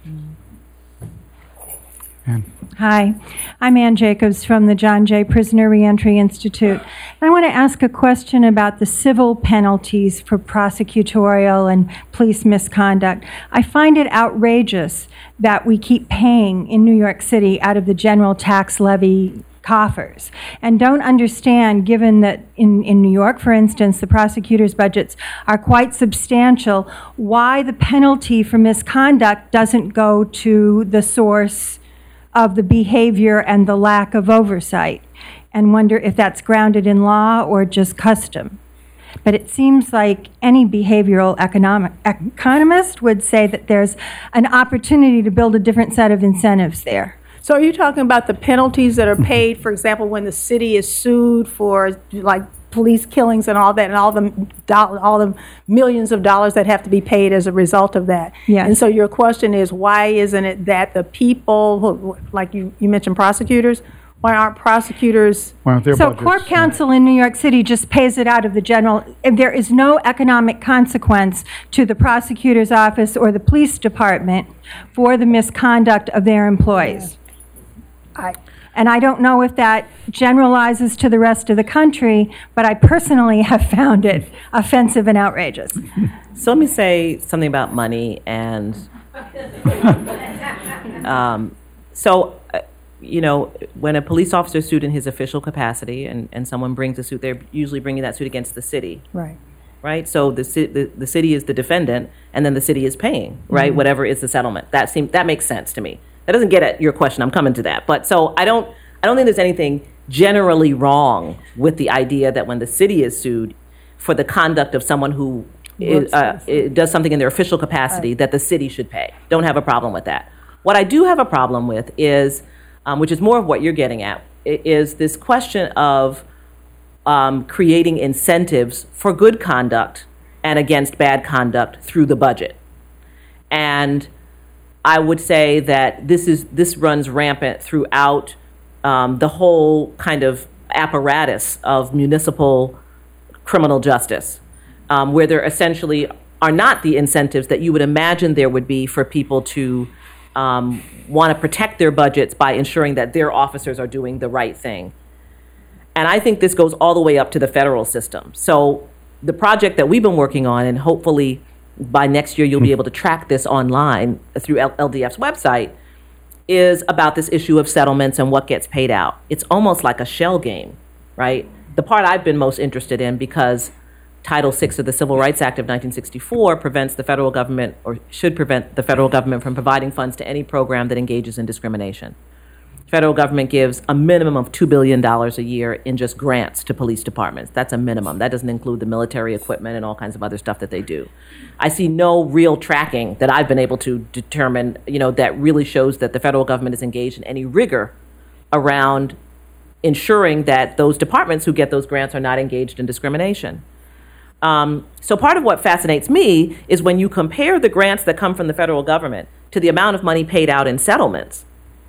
Ann. Hi, I'm Ann Jacobs from the John Jay Prisoner Reentry Institute. I want to ask a question about the civil penalties for prosecutorial and police misconduct. I find it outrageous that we keep paying in New York City out of the general tax levy coffers, and don't understand, given that in, in New York, for instance, the prosecutors' budgets are quite substantial, why the penalty for misconduct doesn't go to the source of the behavior and the lack of oversight, and wonder if that's grounded in law or just custom. But it seems like any behavioral economic economist would say that there's an opportunity to build a different set of incentives there. So are you talking about the penalties that are paid, for example, when the city is sued for like police killings and all that, and all the do- all the millions of dollars that have to be paid as a result of that? Yes. And so your question is, why isn't it that the people, who, like you, you mentioned prosecutors, Why aren't prosecutors? Well, their So budgets, Corp yeah. Counsel in New York City just pays it out of the general, and there is no economic consequence to the prosecutor's office or the police department for the misconduct of their employees. I, And I don't know if that generalizes to the rest of the country, but I personally have found it offensive and outrageous. So let me say something about money and um, so, uh, you know, when a police officer is sued in his official capacity and, and someone brings a suit, they're usually bringing that suit against the city, right. right? So the, ci- the the city is the defendant, and then the city is paying, right? Mm-hmm. Whatever is the settlement. That seems that makes sense to me. That doesn't get at your question. I'm coming to that. But so I don't I don't think there's anything generally wrong with the idea that when the city is sued for the conduct of someone who is, uh, it does something in their official capacity, right, that the city should pay. Don't have a problem with that. What I do have a problem with is, um, which is more of what you're getting at, is this question of um, creating incentives for good conduct and against bad conduct through the budget. And I would say that this is this runs rampant throughout um, the whole kind of apparatus of municipal criminal justice, um, where there essentially are not the incentives that you would imagine there would be for people to um, want to protect their budgets by ensuring that their officers are doing the right thing. And I think this goes all the way up to the federal system. So the project that we've been working on, and hopefully by next year you'll be able to track this online through L D F's website, is about this issue of settlements and what gets paid out. It's almost like a shell game, right? The part I've been most interested in, because Title six of the Civil Rights Act of nineteen sixty-four prevents the federal government, or should prevent the federal government from providing funds to any program that engages in discrimination. Federal government gives a minimum of two billion dollars a year in just grants to police departments. That's a minimum. That doesn't include the military equipment and all kinds of other stuff that they do. I see no real tracking that I've been able to determine, you know, that really shows that the federal government is engaged in any rigor around ensuring that those departments who get those grants are not engaged in discrimination. Um, so part of what fascinates me is when you compare the grants that come from the federal government to the amount of money paid out in settlements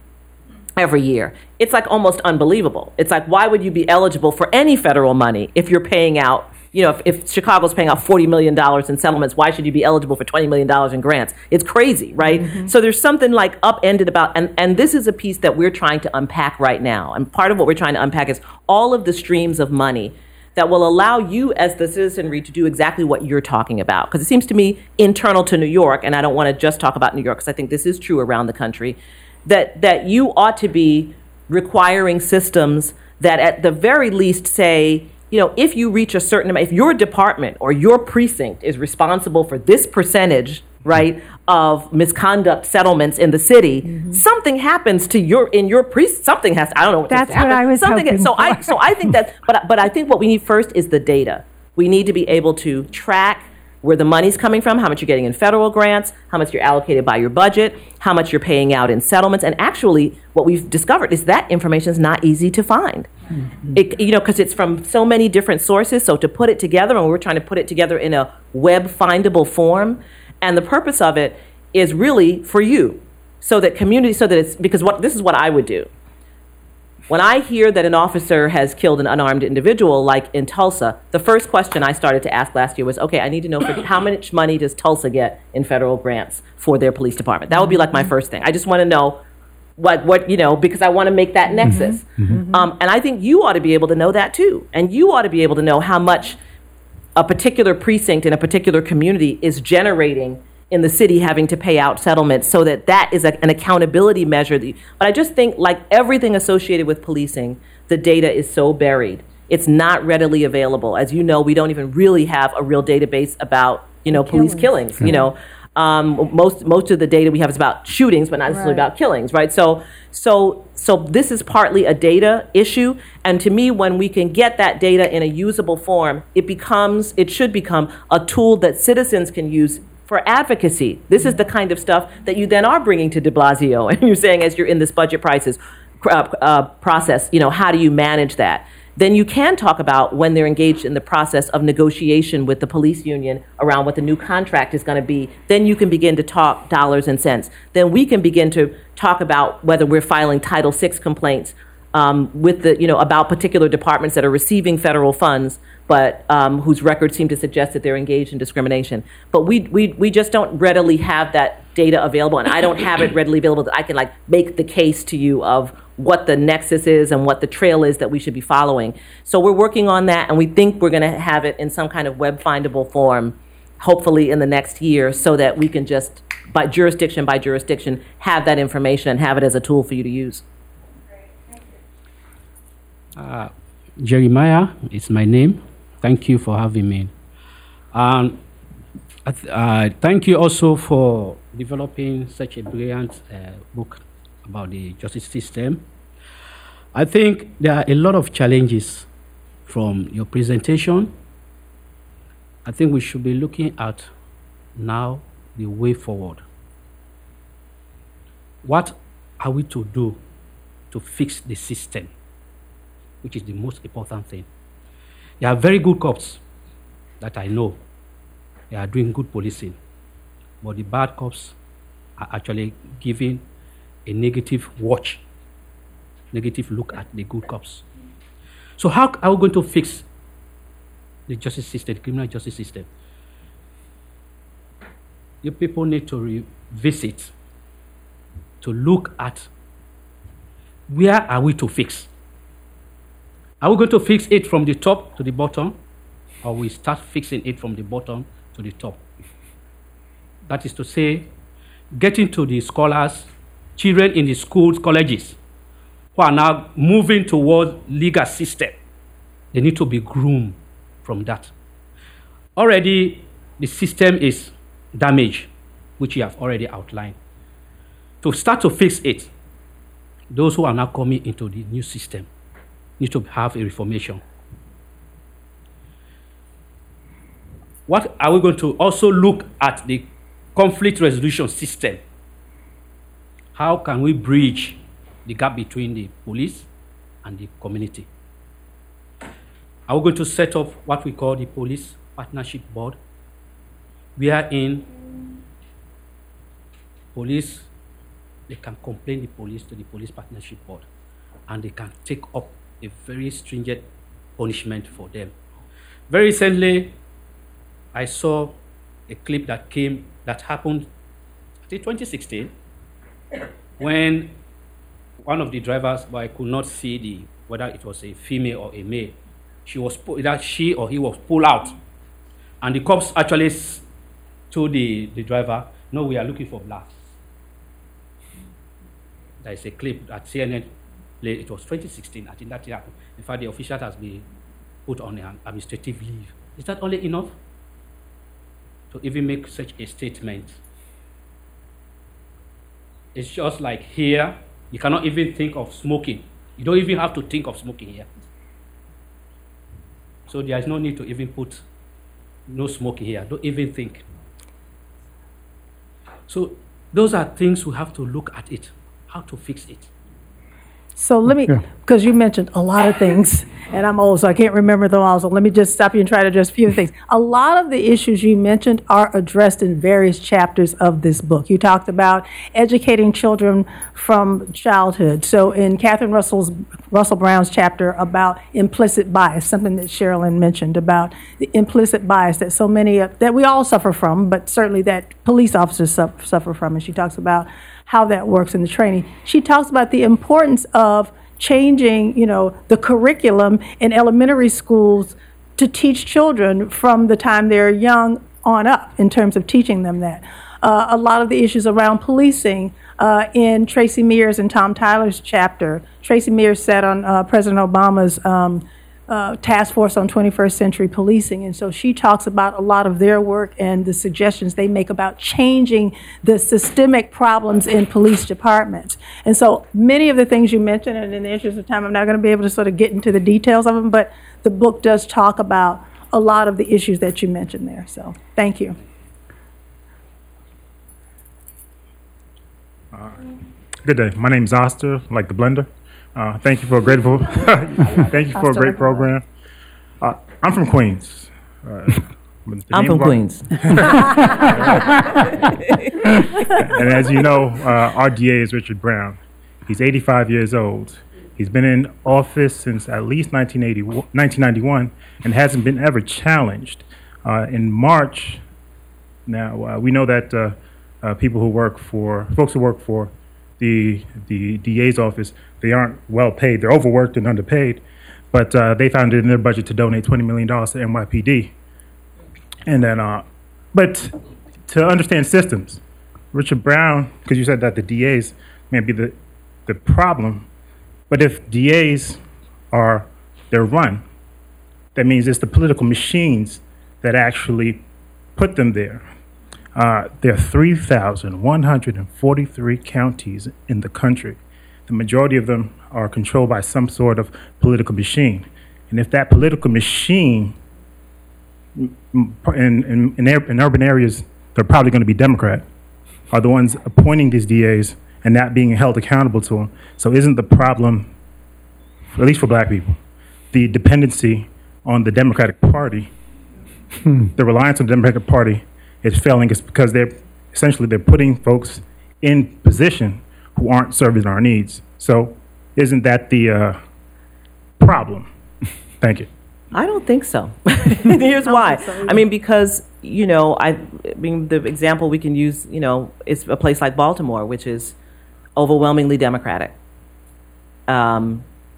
every year, it's like almost unbelievable. It's like, why would you be eligible for any federal money if you're paying out, you know, if, if Chicago's paying out forty million dollars in settlements, why should you be eligible for twenty million dollars in grants? It's crazy, right? Mm-hmm. So there's something like upended about, and, and this is a piece that we're trying to unpack right now. And part of what we're trying to unpack is all of the streams of money that will allow you as the citizenry to do exactly what you're talking about. Because it seems to me internal to New York, and I don't want to just talk about New York because I think this is true around the country, that that you ought to be requiring systems that at the very least say, you know, if you reach a certain amount, if your department or your precinct is responsible for this percentage, right, of misconduct settlements in the city, mm-hmm. something happens to your, in your precinct, something has to, I don't know what That's has to what I was something hoping So for. I, so I think that, but, but I think what we need first is the data. We need to be able to track where the money's coming from, how much you're getting in federal grants, how much you're allocated by your budget, how much you're paying out in settlements. And actually, what we've discovered is that information is not easy to find. Mm-hmm. It, you know, because it's from so many different sources. So to put it together, and we're trying to put it together in a web findable form, and the purpose of it is really for you, so that community, so that it's, because what this is what I would do. When I hear that an officer has killed an unarmed individual, like in Tulsa, the first question I started to ask last year was, okay, I need to know for how much money does Tulsa get in federal grants for their police department? That would be like my first thing. I just want to know what, what you know, because I want to make that nexus. Mm-hmm. Um, and I think you ought to be able to know that too. And you ought to be able to know how much a particular precinct in a particular community is generating in the city having to pay out settlements, so that that is a, an accountability measure. That you, but I just think, like everything associated with policing, the data is so buried. It's not readily available. As you know, we don't even really have a real database about, you know, police killings. You know, um, most most of the data we have is about shootings, but not necessarily Right. about killings, right? So, so, so this is partly a data issue. And to me, when we can get that data in a usable form, it becomes, it should become a tool that citizens can use for advocacy. This is the kind of stuff that you then are bringing to de Blasio, and you're saying, as you're in this budget prices uh, uh, process, you know, how do you manage that? Then you can talk about when they're engaged in the process of negotiation with the police union around what the new contract is going to be. Then you can begin to talk dollars and cents. Then we can begin to talk about whether we're filing Title six complaints um, with the, you know, about particular departments that are receiving federal funds, but um, whose records seem to suggest that they're engaged in discrimination. But we, we, we just don't readily have that data available, and I don't have it readily available that I can like make the case to you of what the nexus is and what the trail is that we should be following. So we're working on that, and we think we're going to have it in some kind of web findable form, hopefully in the next year, so that we can just, by jurisdiction by jurisdiction, have that information and have it as a tool for you to use. Uh, Jeremiah is my name. Thank you for having me. Um, I th- uh, thank you also for developing such a brilliant uh, book about the justice system. I think there are a lot of challenges from your presentation. I think we should be looking at now the way forward. What are we to do to fix the system, which is the most important thing? There are very good cops that I know. They are doing good policing. But the bad cops are actually giving a negative watch, negative look at the good cops. So how are we going to fix the justice system, the criminal justice system? You people need to revisit, to look at where are we to fix. Are we going to fix it from the top to the bottom, or we start fixing it from the bottom to the top? That is to say, getting to the scholars, children in the schools, colleges, who are now moving towards legal system. They need to be groomed from that. Already, the system is damaged, which you have already outlined. To start to fix it, those who are now coming into the new system need to have a reformation. What are we going to also look at the conflict resolution system? How can we bridge the gap between the police and the community? Are we going to set up what we call the Police Partnership Board, wherein police, they can complain the police to the Police Partnership Board, and they can take up a very stringent punishment for them. Very recently, I saw a clip that came, that happened in twenty sixteen, when one of the drivers, but I could not see the whether it was a female or a male, she was that she or he was pulled out, and the cops actually told the, the driver, "No, we are looking for blacks." There is a clip that C N N played. It was twenty sixteen. I think that happened. In fact, the official has been put on an administrative leave. Is that only enough to even make such a statement? It's just like here, you cannot even think of smoking. You don't even have to think of smoking here. So there is no need to even put no smoking here. Don't even think. So those are things we have to look at it, how to fix it. So let me, because you mentioned a lot of things, and I'm old, so I can't remember them all, so let me just stop you and try to address a few things. A lot of the issues you mentioned are addressed in various chapters of this book. You talked about educating children from childhood. So in Catherine Russell's, Russell Brown's chapter about implicit bias, something that Sherilyn mentioned about the implicit bias that so many, uh, that we all suffer from, but certainly that police officers suffer, suffer from, and she talks about how that works in the training. She talks about the importance of changing, you know, the curriculum in elementary schools to teach children from the time they're young on up in terms of teaching them that. Uh, a lot of the issues around policing uh, in Tracy Mears and Tom Tyler's chapter. Tracy Mears sat on uh, President Obama's um, Uh, task force on twenty-first century policing, and so she talks about a lot of their work and the suggestions they make about changing the systemic problems in police departments. And so many of the things you mentioned, and in the interest of time, I'm not going to be able to sort of get into the details of them, but the book does talk about a lot of the issues that you mentioned there. So thank you. Uh, good day. My name is Oster, like the blender. Uh, thank you for a great thank you for a great program. Uh, I'm from Queens. Uh, I'm from Queens. And as you know, uh, our D A is Richard Brown. He's eighty-five years old. He's been in office since at least nineteen eighty, nineteen ninety-one and hasn't been ever challenged. Uh, in March, now uh, we know that uh, uh, people who work for, folks who work for the the D A's office, they aren't well paid. They're overworked and underpaid, but uh, they found it in their budget to donate twenty million dollars to N Y P D. And then, uh, but to understand systems, Richard Brown, because you said that the D As may be the, the problem, but if D As are, they're run, that means it's the political machines that actually put them there. Uh, there are three thousand one hundred forty-three counties in the country. The majority of them are controlled by some sort of political machine. And if that political machine, in, in, in, in urban areas, they're probably going to be Democrat, are the ones appointing these D As and not being held accountable to them. So isn't the problem, at least for black people, the dependency on the Democratic Party, hmm. the reliance on the Democratic Party is failing? It's because they're essentially they're putting folks in position who aren't serving our needs. So isn't that the uh, problem? Thank you. I don't think so. Here's why. So, I mean, because, you know, I, I mean, the example we can use, you know, is a place like Baltimore, which is overwhelmingly Democratic, um,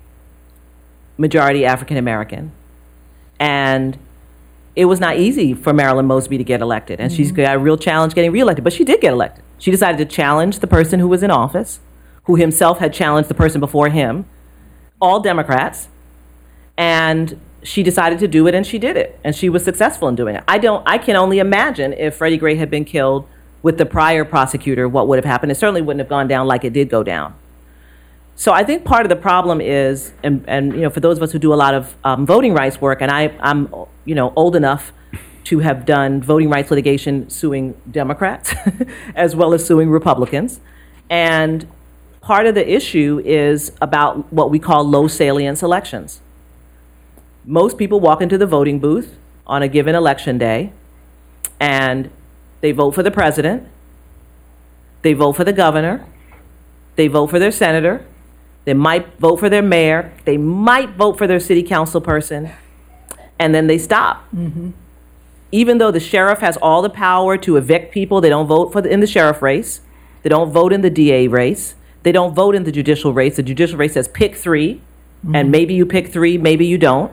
majority African American. And it was not easy for Marilyn Mosby to get elected. And mm-hmm. she's got a real challenge getting reelected, but she did get elected. She decided to challenge the person who was in office, who himself had challenged the person before him, all Democrats. And she decided to do it, and she did it, and she was successful in doing it. I don't. I can only imagine if Freddie Gray had been killed with the prior prosecutor, what would have happened. It certainly wouldn't have gone down like it did go down. So I think part of the problem is, and, and you know, for those of us who do a lot of um, voting rights work, and I, I'm, you know, old enough to have done voting rights litigation suing Democrats as well as suing Republicans, and part of the issue is about what we call low salience elections. Most people walk into the voting booth on a given election day, and they vote for the president, they vote for the governor, they vote for their senator, they might vote for their mayor, they might vote for their city council person, and then they stop. Mm-hmm. Even though the sheriff has all the power to evict people, they don't vote for the, in the sheriff race, they don't vote in the D A race, they don't vote in the judicial race. The judicial race says pick three, mm-hmm. and maybe you pick three, maybe you don't.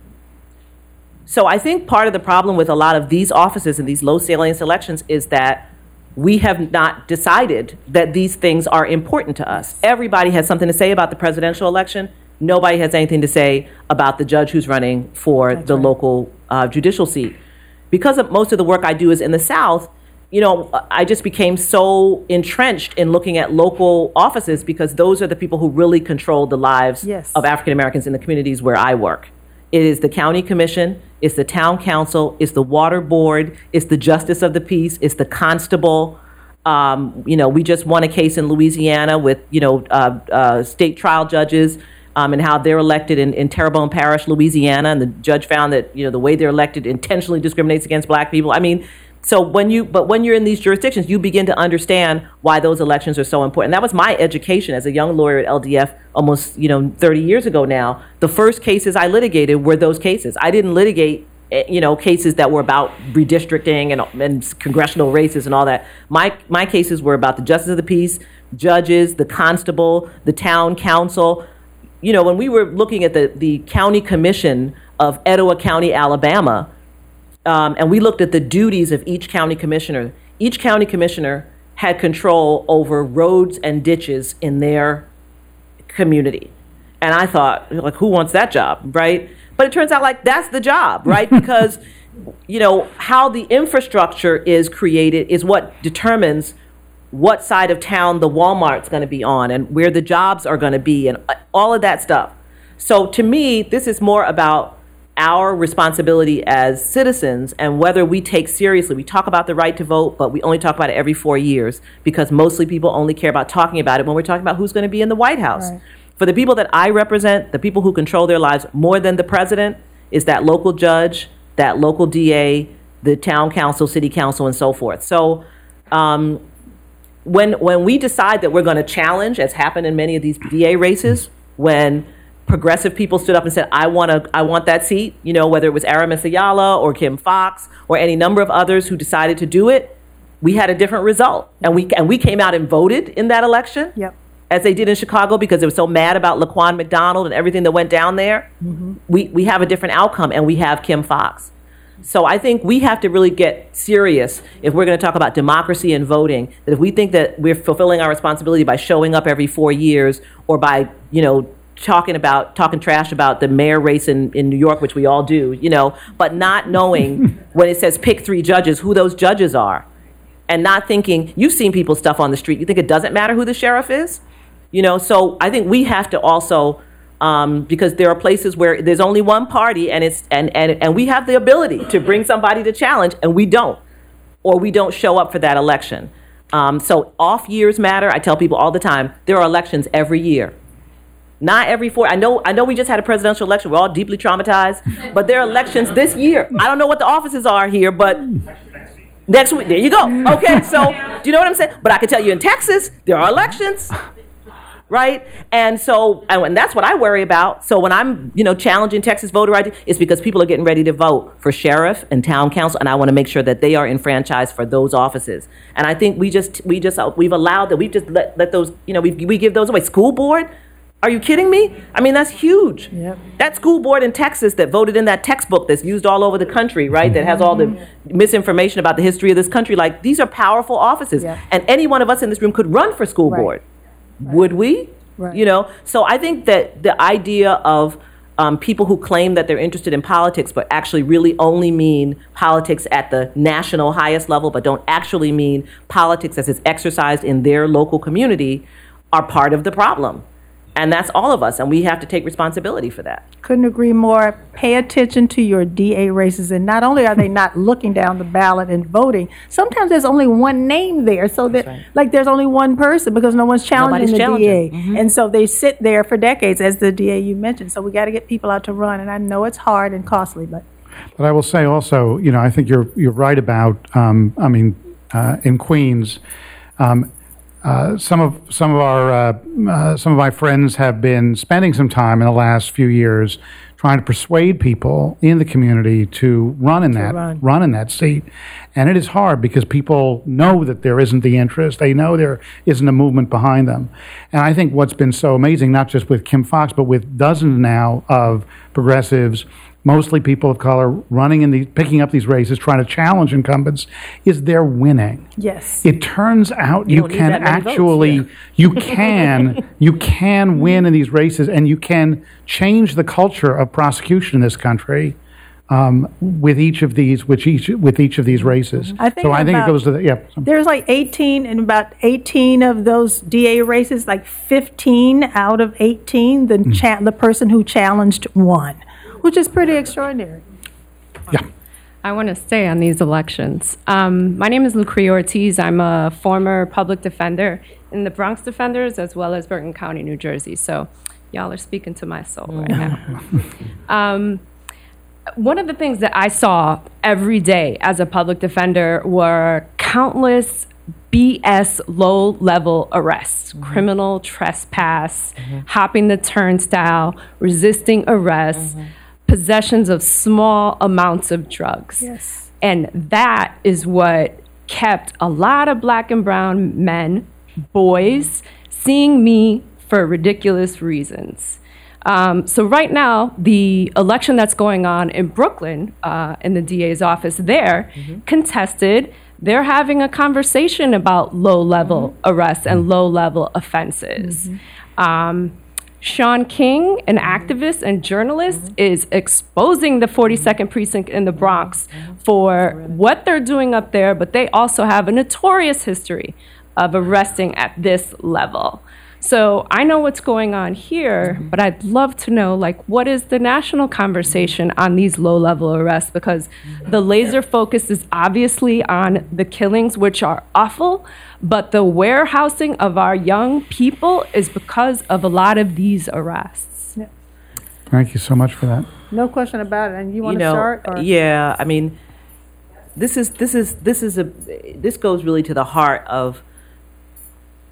So I think part of the problem with a lot of these offices and these low salience elections is that we have not decided that these things are important to us. Everybody has something to say about the presidential election. Nobody has anything to say about the judge who's running for That's the right. local uh, judicial seat. Because of most of the work I do is in the South, you know, I just became so entrenched in looking at local offices because those are the people who really control the lives yes. of African Americans in the communities where I work. It is the county commission, it's the town council, it's the water board, it's the justice of the peace, it's the constable. Um, you know, we just won a case in Louisiana with, you know, uh, uh, state trial judges um, and how they're elected in, in Terrebonne Parish, Louisiana, and the judge found that, you know, the way they're elected intentionally discriminates against black people. I mean, so when you, but when you're in these jurisdictions, you begin to understand why those elections are so important. That was my education as a young lawyer at L D F almost, you know, thirty years ago now. The first cases I litigated were those cases. I didn't litigate, you know, cases that were about redistricting and, and congressional races and all that. My, my cases were about the justice of the peace, judges, the constable, the town council. You know, when we were looking at the, the county commission of Etowah County, Alabama, Um, and we looked at the duties of each county commissioner. Each county commissioner had control over roads and ditches in their community. And I thought, like, who wants that job, right? But it turns out, like, that's the job, right? Because, you know, how the infrastructure is created is what determines what side of town the Walmart's going to be on and where the jobs are going to be and all of that stuff. So to me, this is more about our responsibility as citizens and whether we take seriously. We talk about the right to vote, but we only talk about it every four years because mostly people only care about talking about it when we're talking about who's going to be in the White House. Right. For the people that I represent, the people who control their lives more than the president is that local judge, that local D A, the town council, city council, and so forth. So um, when when we decide that we're going to challenge, as happened in many of these D A races, when progressive people stood up and said, I want to, I want that seat, you know, whether it was Aramis Ayala or Kim Foxx or any number of others who decided to do it, we had a different result. And we and we came out and voted in that election, Yep. as they did in Chicago, because they were so mad about Laquan McDonald and everything that went down there. Mm-hmm. We, we have a different outcome, and we have Kim Foxx. So I think we have to really get serious if we're going to talk about democracy and voting, that if we think that we're fulfilling our responsibility by showing up every four years or by, you know, talking about, talking trash about the mayor race in, in New York, which we all do, you know, but not knowing when it says pick three judges, who those judges are, and not thinking, you've seen people's stuff on the street, you think it doesn't matter who the sheriff is? You know, so I think we have to also, um, because there are places where there's only one party and it's and, and, and we have the ability to bring somebody to challenge, and we don't, or we don't show up for that election. Um, so off years matter. I tell people all the time, there are elections every year. Not every four. I know. I know. We just had a presidential election. We're all deeply traumatized, but there are elections this year. I don't know what the offices are here, but next week. There you go. Okay. So do you know what I'm saying? But I can tell you, in Texas, there are elections, right? And so, and that's what I worry about. So when I'm, you know, challenging Texas voter I D, it's because people are getting ready to vote for sheriff and town council, and I want to make sure that they are enfranchised for those offices. And I think we just, we just, we've allowed that. We've just let, let those, you know, we we give those away. School board. Are you kidding me? I mean, that's huge. Yep. That school board in Texas that voted in that textbook that's used all over the country, right, that has all the misinformation about the history of this country, like, these are powerful offices. Yeah. And any one of us in this room could run for school Right. board. Would we? Right. You know? So I think that the idea of um, people who claim that they're interested in politics but actually really only mean politics at the national highest level but don't actually mean politics as it's exercised in their local community are part of the problem. And that's all of us, and we have to take responsibility for that. Couldn't agree more. Pay attention to your D A races, and not only are they not looking down the ballot and voting, sometimes there's only one name there, so that, right. like, there's only one person because no one's challenging Nobody's the challenging. D A. Mhm. And so they sit there for decades as the D A you mentioned. So we got to get people out to run, and I know it's hard and costly, but. But I will say also, you know, I think you're you're right about. Um, I mean, uh, in Queens, um, uh, some of some of our uh, uh, some of my friends have been spending some time in the last few years trying to persuade people in the community to run in that run. run in that seat, and it is hard because people know that there isn't the interest. They know there isn't a movement behind them, and I think what's been so amazing, not just with Kim Foxx, but with dozens now of progressives, mostly people of color, running in the picking up these races, trying to challenge incumbents, is they're winning. Yes. It turns out You you, don't need can that many votes, actually, yeah. you can, you can win in these races, and you can change the culture of prosecution in this country um, with each of these, with each with each of these races. I think so I think it about- goes to the yeah. There's like eighteen, and about eighteen of those D A races, like fifteen out of eighteen, the cha- the person who challenged won, which is pretty extraordinary. I want to stay on these elections. Um, my name is Lucrea Ortiz. I'm a former public defender in the Bronx Defenders as well as Bergen County, New Jersey. So y'all are speaking to my soul right now. Um, one of the things that I saw every day as a public defender were countless B S low-level arrests, criminal trespass, hopping the turnstile, resisting arrest, possessions of small amounts of drugs. Yes. And that is what kept a lot of black and brown men, boys, seeing me for ridiculous reasons. Um, so right now, the election that's going on in Brooklyn, uh, in the D A's office there, contested, they're having a conversation about low-level arrests and low-level offenses. Um, Sean King, an activist and journalist, is exposing the forty-second precinct in the Bronx for what they're doing up there, but they also have a notorious history of arresting at this level. So I know what's going on here, but I'd love to know, like, what is the national conversation on these low-level arrests? Because the laser focus is obviously on the killings, which are awful, but the warehousing of our young people is because of a lot of these arrests. Thank you so much for that. No question about it. And you want you to know, start? Or? Yeah, I mean, this is this is this is a this goes really to the heart of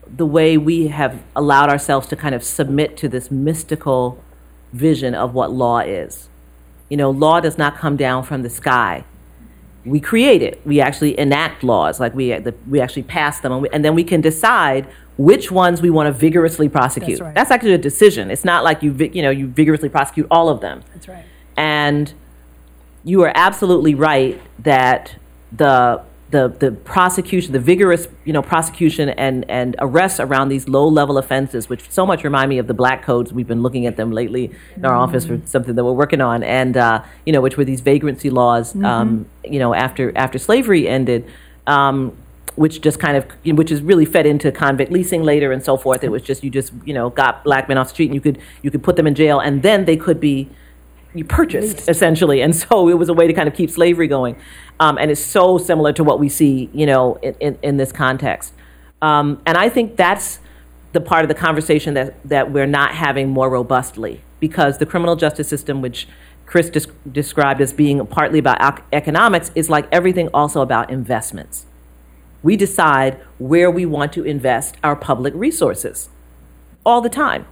the way we have allowed ourselves to kind of submit to this mystical vision of what law is. You know, law does not come down from the sky. We create it. We actually enact laws, like we the, we actually pass them, and, we, and then we can decide which ones we want to vigorously prosecute. That's right. That's actually a decision. It's not like you vi- you know you vigorously prosecute all of them. That's right. And you are absolutely right that the the the prosecution, the vigorous you know prosecution and and arrests around these low level offenses, which so much remind me of the black codes. We've been looking at them lately in our mm-hmm. office for something that we're working on, and uh, you know which were these vagrancy laws. Mm-hmm. Um, you know after after slavery ended. Um, which just kind of, which is really fed into convict leasing later and so forth. It was just, you just, you know, got black men off the street and you could, you could put them in jail and then they could be you purchased, essentially. And so it was a way to kind of keep slavery going. Um, and it's so similar to what we see, you know, in, in, in this context. Um, and I think that's the part of the conversation that, that we're not having more robustly, because the criminal justice system, which Chris des- described as being partly about ec- economics, is like everything also about investments. We decide where we want to invest our public resources all the time.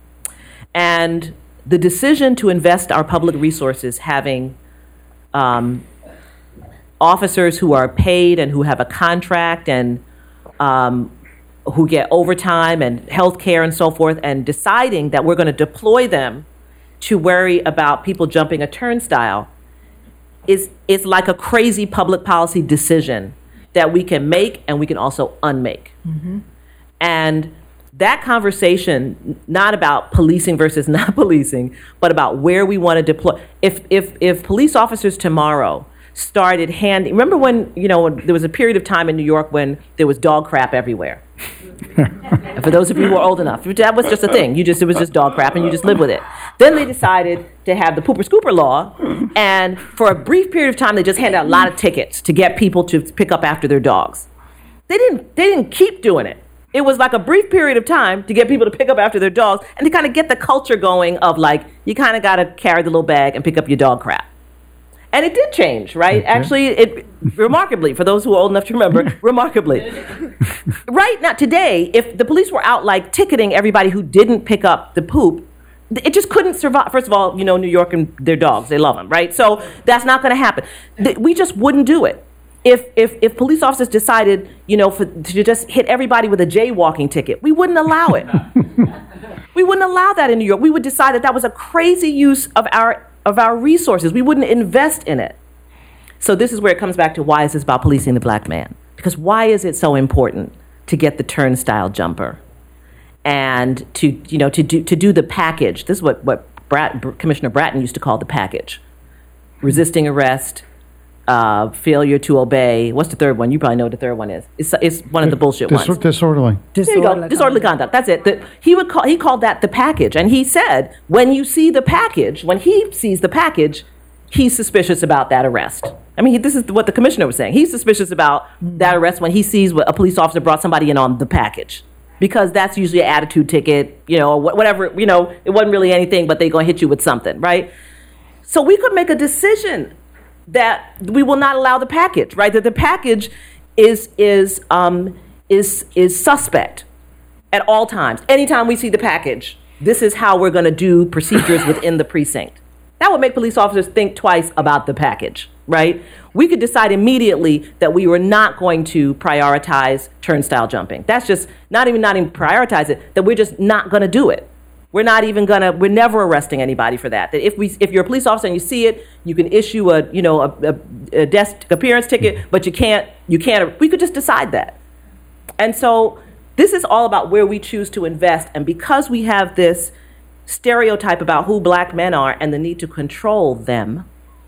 And the decision to invest our public resources, having um, officers who are paid and who have a contract and um, who get overtime and health care and so forth, and deciding that we're going to deploy them to worry about people jumping a turnstile, is, is like a crazy public policy decision that we can make and we can also unmake. Mm-hmm. And that conversation, not about policing versus not policing, but about where we want to deploy. If if if police officers tomorrow started handing, remember when, you know, there was a period of time in New York when there was dog crap everywhere. For those of you who are old enough, that was just a thing. You just it was just dog crap, and you just lived with it. Then they decided to have the pooper scooper law, and for a brief period of time, they just handed out a lot of tickets to get people to pick up after their dogs. They didn't. They didn't keep doing it. It was like a brief period of time to get people to pick up after their dogs, and to kind of get the culture going of like you kind of got to carry the little bag and pick up your dog crap. And it did change, right? Okay. Actually, it remarkably, for those who are old enough to remember, remarkably. Right now, today, if the police were out like ticketing everybody who didn't pick up the poop, it just couldn't survive. First of all, you know, New York and their dogs, they love them, right? So that's not going to happen. We just wouldn't do it. If if if police officers decided, you know, for, to just hit everybody with a jaywalking ticket, we wouldn't allow it. We wouldn't allow that in New York. We would decide that that was a crazy use of our of our resources. We wouldn't invest in it. So this is where it comes back to, why is this about policing the black man? Because why is it so important to get the turnstile jumper and to, you know, to do to do the package? This is what, what Brat, Commissioner Bratton used to call the package. Resisting arrest, uh, failure to obey. What's the third one? You probably know what the third one is. It's, it's one of the bullshit Dis- ones. Disorderly. There you go. Disorderly conduct. That's it. The, he would call. He called that the package, and he said, when you see the package, when he sees the package, he's suspicious about that arrest. I mean, he, this is what the commissioner was saying. He's suspicious about that arrest when he sees what a police officer brought somebody in on the package, because that's usually an attitude ticket, you know, whatever. You know, it wasn't really anything, but they're going to hit you with something, right? So we could make a decision that we will not allow the package, right? That the package is is um, is is suspect at all times. Anytime we see the package, this is how we're going to do procedures within the precinct. That would make police officers think twice about the package, right? We could decide immediately that we were not going to prioritize turnstile jumping. That's just not even not even prioritize it. That we're just not going to do it. We're not even gonna. We're never arresting anybody for that. That if we, if you're a police officer and you see it, you can issue a, you know, a, a, a desk appearance ticket, but you can't. You can't. We could just decide that. And so this is all about where we choose to invest. And because we have this stereotype about who black men are and the need to control them,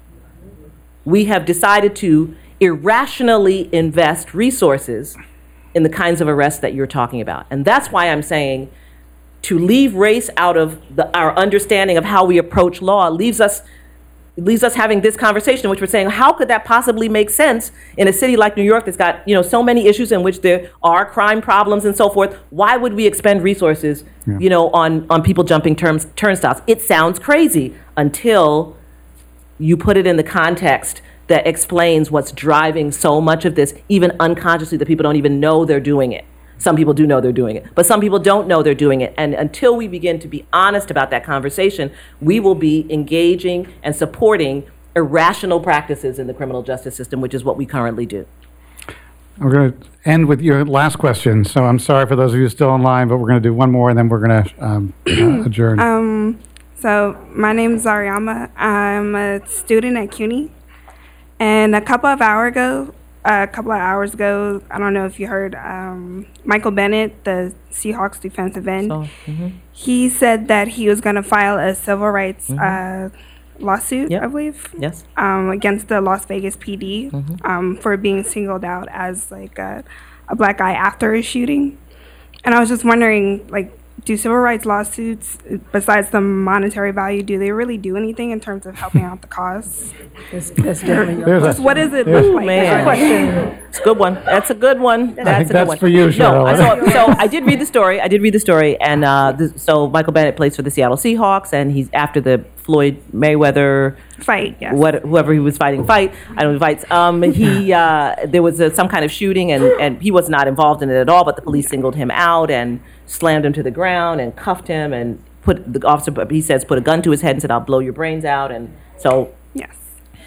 we have decided to irrationally invest resources in the kinds of arrests that you're talking about. And that's why I'm saying, to leave race out of the, our understanding of how we approach law leaves us leaves us having this conversation, in which we're saying, how could that possibly make sense in a city like New York that's got, you know, so many issues in which there are crime problems and so forth? Why would we expend resources, yeah. you know, on, on people jumping terms, turnstiles? It sounds crazy until you put it in the context that explains what's driving so much of this, even unconsciously, that people don't even know they're doing it. Some people do know they're doing it, but some people don't know they're doing it. And until we begin to be honest about that conversation, we will be engaging and supporting irrational practices in the criminal justice system, which is what we currently do. We're going to end with your last question. So I'm sorry for those of you still online, but we're going to do one more and then we're going to um, uh, adjourn. Um, so my name is Ariama. I'm a student at CUNY. And a couple of hours ago, a couple of hours ago, I don't know if you heard, um, Michael Bennett, the Seahawks defensive end, so, mm-hmm. he said that he was going to file a civil rights mm-hmm. uh, lawsuit, yep. I believe, yes, um, against the Las Vegas P D mm-hmm. um, for being singled out as like a, a black guy after a shooting. And I was just wondering, like, do civil rights lawsuits, besides the monetary value, do they really do anything in terms of helping out the cause? That's, that's definitely your Just what does it look like? Man. Question. It's a good one. That's a good one. That's I think a good that's one. for you, No, I Cheryl. saw, so I did read the story. I did read the story, and uh, this, so Michael Bennett plays for the Seattle Seahawks, and he's after the Floyd Mayweather fight. Yes. What, whoever he was fighting, fight. I don't know fights. Um, he uh, there was a, some kind of shooting, and and he was not involved in it at all. But the police singled him out and slammed him to the ground and cuffed him and put the officer. He says put a gun to his head and said, "I'll blow your brains out." And so yes.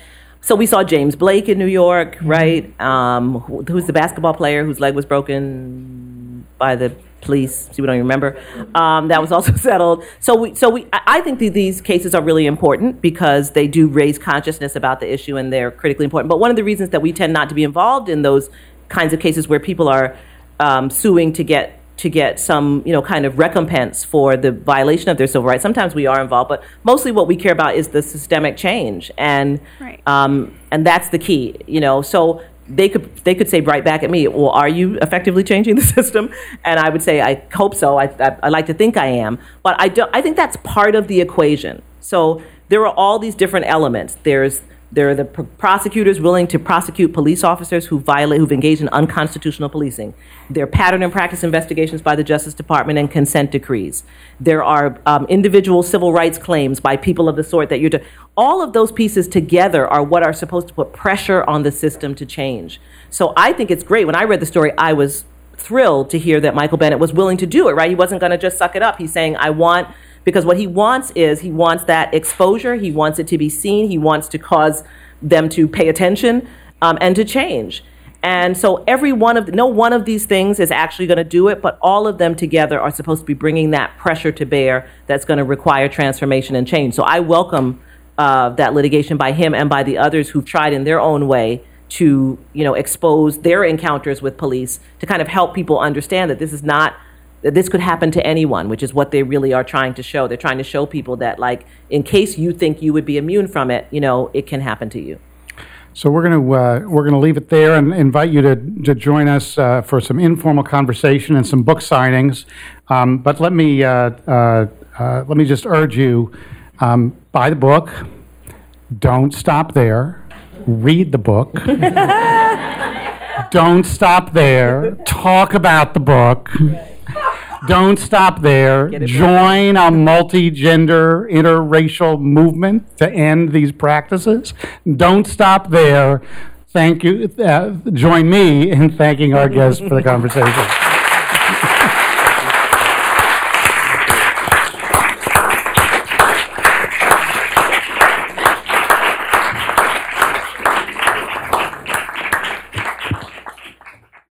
So we saw James Blake in New York, right? Um, who, who's the basketball player whose leg was broken by the police? See, we don't even remember. Um, that was also settled. So we, so we, I think that these cases are really important because they do raise consciousness about the issue and they're critically important. But one of the reasons that we tend not to be involved in those kinds of cases where people are um, suing to get to get some, you know, kind of recompense for the violation of their civil rights. Sometimes we are involved, but mostly what we care about is the systemic change, and right. um, and that's the key, you know. So they could they could say right back at me, well, are you effectively changing the system? And I would say, I hope so. I I, I like to think I am, but I don't. I think that's part of the equation. So there are all these different elements. There's There are the pr- prosecutors willing to prosecute police officers who violate, who've engaged in unconstitutional policing. There are pattern and practice investigations by the Justice Department and consent decrees. There are um, individual civil rights claims by people of the sort that you're doing. All of those pieces together are what are supposed to put pressure on the system to change. So I think it's great. When I read the story, I was thrilled to hear that Michael Bennett was willing to do it, right? He wasn't going to just suck it up. He's saying, I want... Because what he wants is, he wants that exposure, he wants it to be seen, he wants to cause them to pay attention um, and to change. And so every one of, the, no one of these things is actually going to do it, but all of them together are supposed to be bringing that pressure to bear that's going to require transformation and change. So I welcome uh, that litigation by him and by the others who've tried in their own way to, you know, expose their encounters with police to kind of help people understand that this is not, that this could happen to anyone, which is what they really are trying to show. They're trying to show people that, like, in case you think you would be immune from it, you know, it can happen to you. So we're going to uh, we're going to leave it there and invite you to to join us uh, for some informal conversation and some book signings. Um, but let me uh, uh, uh, let me just urge you: um, buy the book. Don't stop there. Read the book. Don't stop there. Talk about the book. Don't stop there. Join a multi-gender, interracial movement to end these practices. Don't stop there. Thank you. Uh, join me in thanking our guests for the conversation.